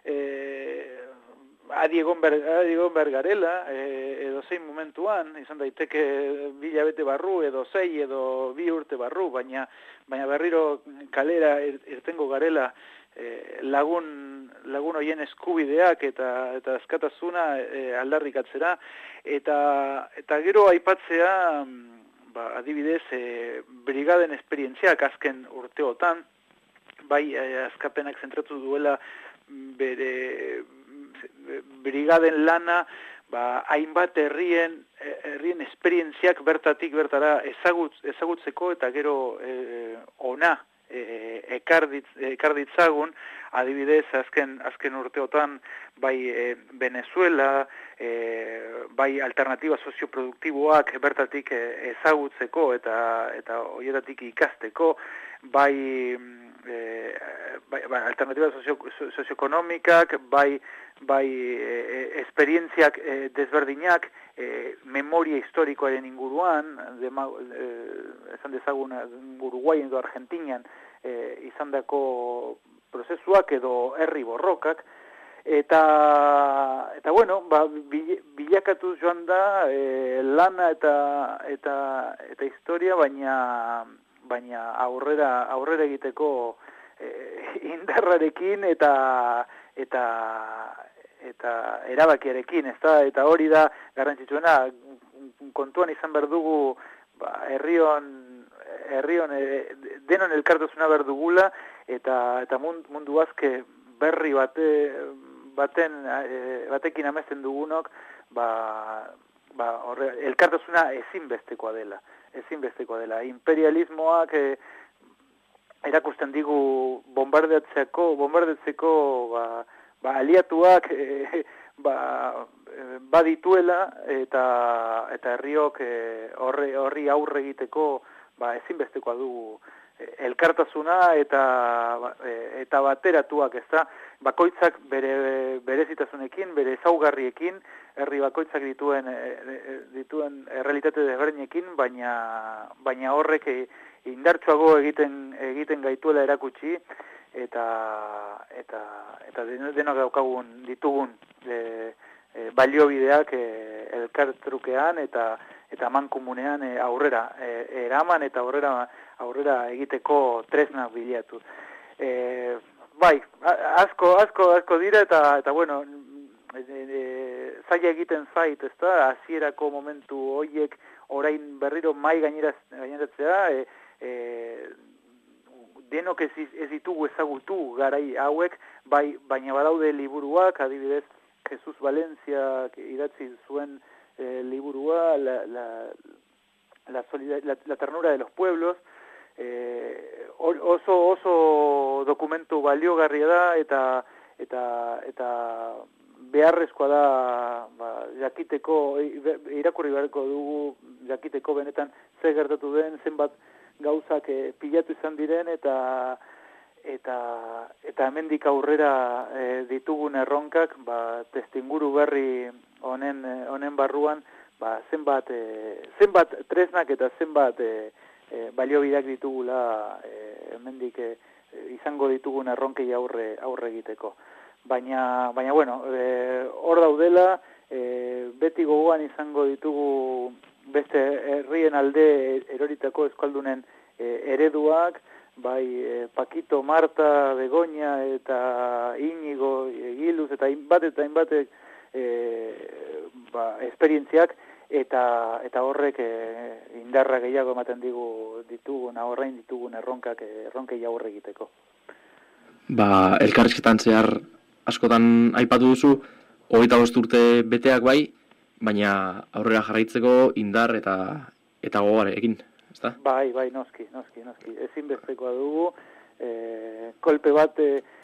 adi egon behar garela, edo zein momentuan, izan daiteke 2 hilabete barru, edo 6, edo 2 urte barru, baina berriro kalera irtengo garela lagun horien eskubideak eta askatasuna aldarrikatzera, eta gero aipatzea adibidez, brigaden esperientziak azken urteotan, bai askapenak zentratu duela bere brigaden lana, hainbat herrien esperientziak bertatik bertara ezagutzeko eta gero ona ekar ditzagun, adibidez azken urteotan bai Venezuela, bai alternatiba sozioproduktiboak bertatik ezagutzeko eta horietatik ikasteko, bai alternatiba sozioekonomikak, bai esperientziak desberdinak, memoria historikoaren inguruan, esan dezagun Uruguayen edo Argentinian izandako prozesuak edo herri borrokak, eta bueno, bilakatuz joan da lana eta historia, baina aurrera egiteko indarrarekin eta erabakiarekin, ezta? Eta hori da garrantzitsuena, kontuan izan behar dugu herrion denon elkartasuna behar dugula, eta mundu azke berri batekin amesten dugunok, elkartasuna ezinbestekoa dela. Imperialismoak erakusten digu bombardetzeko aliatuak badituela eta herriok horri aurre egiteko ezinbestekoa dugu elkartasuna eta bateratuak, ezta? Bakoitzak berezitasunekin, bere ezaugarriekin, herri bakoitzak dituen errealitate desberdinekin, baina horrek indartsuago egiten gaituela erakutsi, eta denok ditugun baliobideak elkartrukean eta mankomunean aurrera eraman eta aurrera egiteko tresnak bilatu. Bai, asko dira eta bueno, zaila egiten zait, ezta? Hasierako momentu horiek orain berriro mai gaineratzea, denok ez ditugu ezagutu garai hauek, baina badaude liburuak, adibidez Jesus Valencia idatzi zuen liburua, la ternura de los pueblos, oso dokumentu baliogarria da eta beharrezkoa da jakiteko, irakurri beharko dugu jakiteko benetan zer gertatu den, zenbat gauzak pilatu izan diren eta hemendik aurrera ditugun erronkak, testinguru berri honen barruan, zenbat tresnak eta zenbat baliobideak ditugula hemendik izango ditugun erronkei aurre egiteko. Baina bueno, hor daudela, beti gogoan izango ditugu beste herrien alde eroritako eskaldunen ereduak, bai Paquito, Marta, Begoña eta Inigo, Giluz eta hainbatek esperientziak eta horrek indarra gehiago ematen ditugun erronkei aurre egiteko. Elkarrizketan zehar askotan aipatu duzu, 25 urte beteak bai, baina aurrera jarraitzeko indar eta gogoarekin, ezta? Bai, noski. Ezinbestekoa dugu, kolpe bat,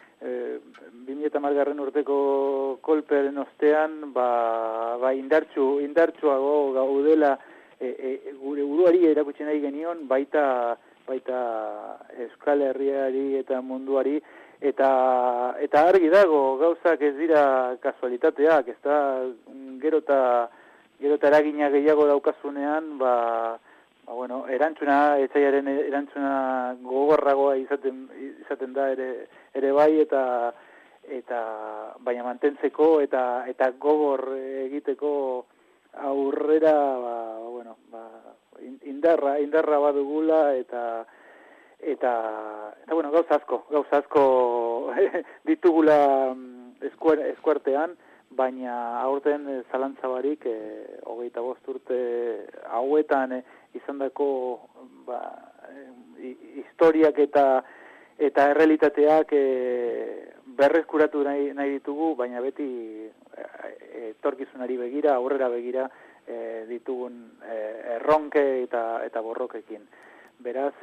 2010 urteko kolpearen ostean, indartsuago gaudela gure buruari erakutsi nahi genion, baita Euskal Herriari eta munduari, eta argi dago, gauzak ez dira kasualitateak, ezta? Gero eta eragina gehiago daukasunean, bueno, etzaiaren erantzuna gogorragoa izaten da ere bai, eta baina mantentzeko eta gogor egiteko aurrera, bueno, indarra badugula eta bueno, gauza asko ditugula eskuartean, baina aurten zalantza barik 25 urte hauetan izandako historiak eta errealitateak berreskuratu nahi ditugu, baina beti etorkizunari begira, aurrera begira ditugun erronke eta borrokekin. Beraz,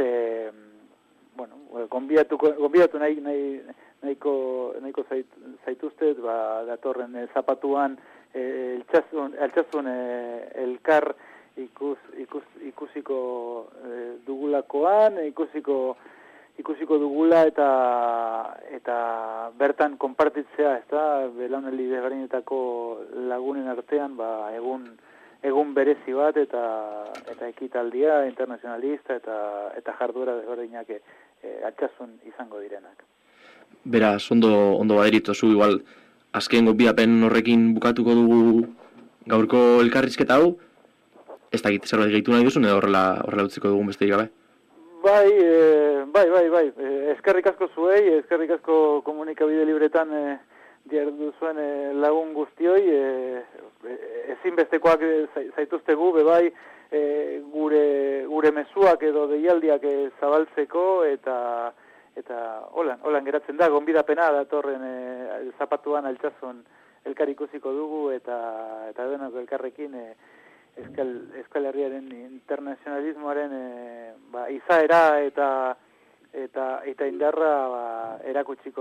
gonbidatu nahiko zaituztet, datorren zapatuan altxazun elkar ikusiko dugulakoan, ikusiko dugula eta bertan konpartitzea, ezta, belaunaldi desberdinetako lagunen artean, egun berezi bat eta ekitaldia internazionalista eta jarduera desberdinak altxasun izango direnak. Beraz, ondo baderitozu, igual, azken gonbidapen horrekin bukatuko dugu gaurko elkarrizketa hau, ez dakit zerbait gehitu nahi duzun, edo horrela utziko dugun besterik gabe? Bai, eskerrik asko zuei, eskerrik asko komunikabide libretan diardu zuen lagun guztioi, ezinbestekoak zaituztegu, bebai, gure mezuak edo deialdiak zabaltzeko, eta holan geratzen da, gonbidapena datorren zapatuan altxazun elkar ikusiko dugu, eta denok elkarrekin Euskal Herriaren internazionalismoaren izaera eta indarra erakutsiko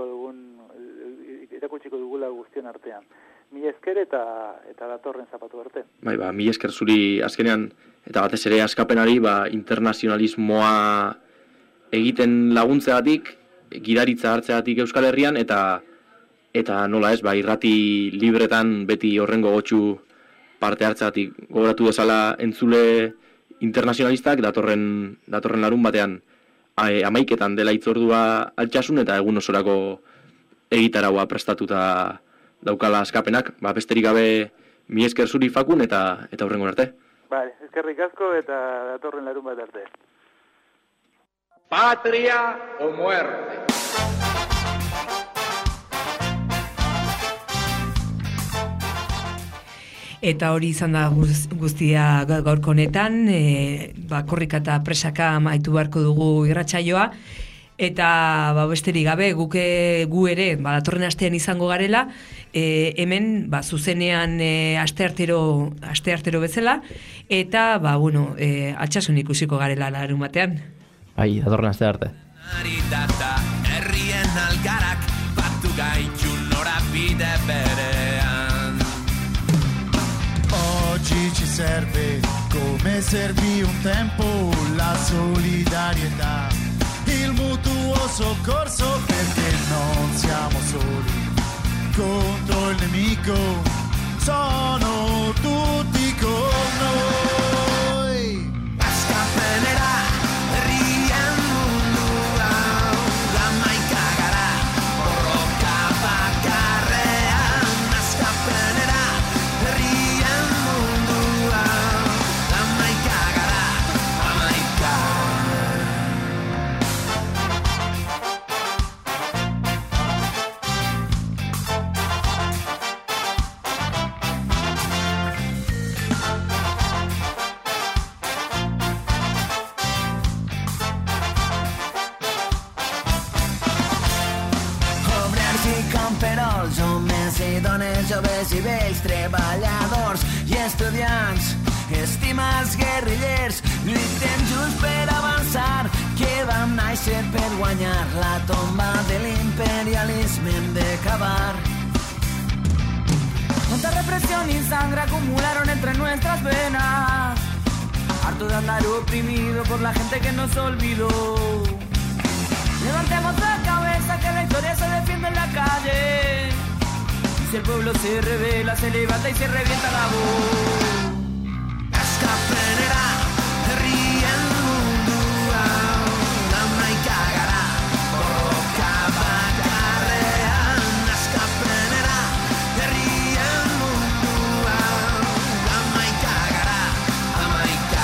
dugula guztion artean. Mila esker eta datorren zapatu arte. Bai, mila esker zuri azkenean, eta batez ere askapenari, internazionalismoa egiten laguntzeagatik, gidaritza hartzeagatik Euskal Herrian, eta nola ez, irrati libretan beti horrengo gotxu parte hartzeagatik gogoratu dezala entzule internazionalistak datorren larun batean 11etan dela hitzordua altxasun eta egun osorako egitaraua prestatuta daukala askapenak. Besterik gabe mila esker zuri Fakun eta hurrengo arte. Bai, eskerrik asko eta datorren larun bat arte. Patria o muerte. Eta hori izan da guztia gaurko honetan, korrika eta presaka amaitu beharko dugu irratsaioa, eta besterik gabe gu ere datorren astean izango garela, hemen zuzenean asteartero bezala, eta altxasun ikusiko garela larun batean. Bai, datorren aste arte. Herrien algarak batu gaitu norabide berean. Oggi ci serve, come servì un tempo, la solidarietà, il mutuo soccorso, perché non siamo soli contro il nemico, sono tutti con noi. Askapenera, herrien mundua, lamai kagara, borroka bakarrean. Askapenera, herrien mundua, lamai kagara, amaika. Camperols, homes i dones, joves i vells, treballadors i estudiants, estimats guerrillers, lluitem junts per avançar, que vam néixer per guanyar, la tomba de l'imperialisme hem d'acabar. Cuánta represión y sangre acumularon entre nuestras venas, harto de andar oprimido por la gente que nos olvidó. Levantemos la cabeza que la historia se defiende en la calle. Y si el pueblo se revela, se levanta y se revienta la voz. Askapenera, herrien mundua, lamai kagara, borroka bakarrean. Askapenera, herrien mundua, lamai kagara, amaika.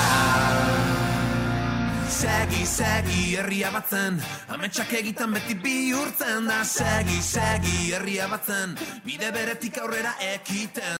Segi, herria batzen, ametsak egiten beti bihurtzen da. Segi, herria batzen, bide beretik aurrera ekiten.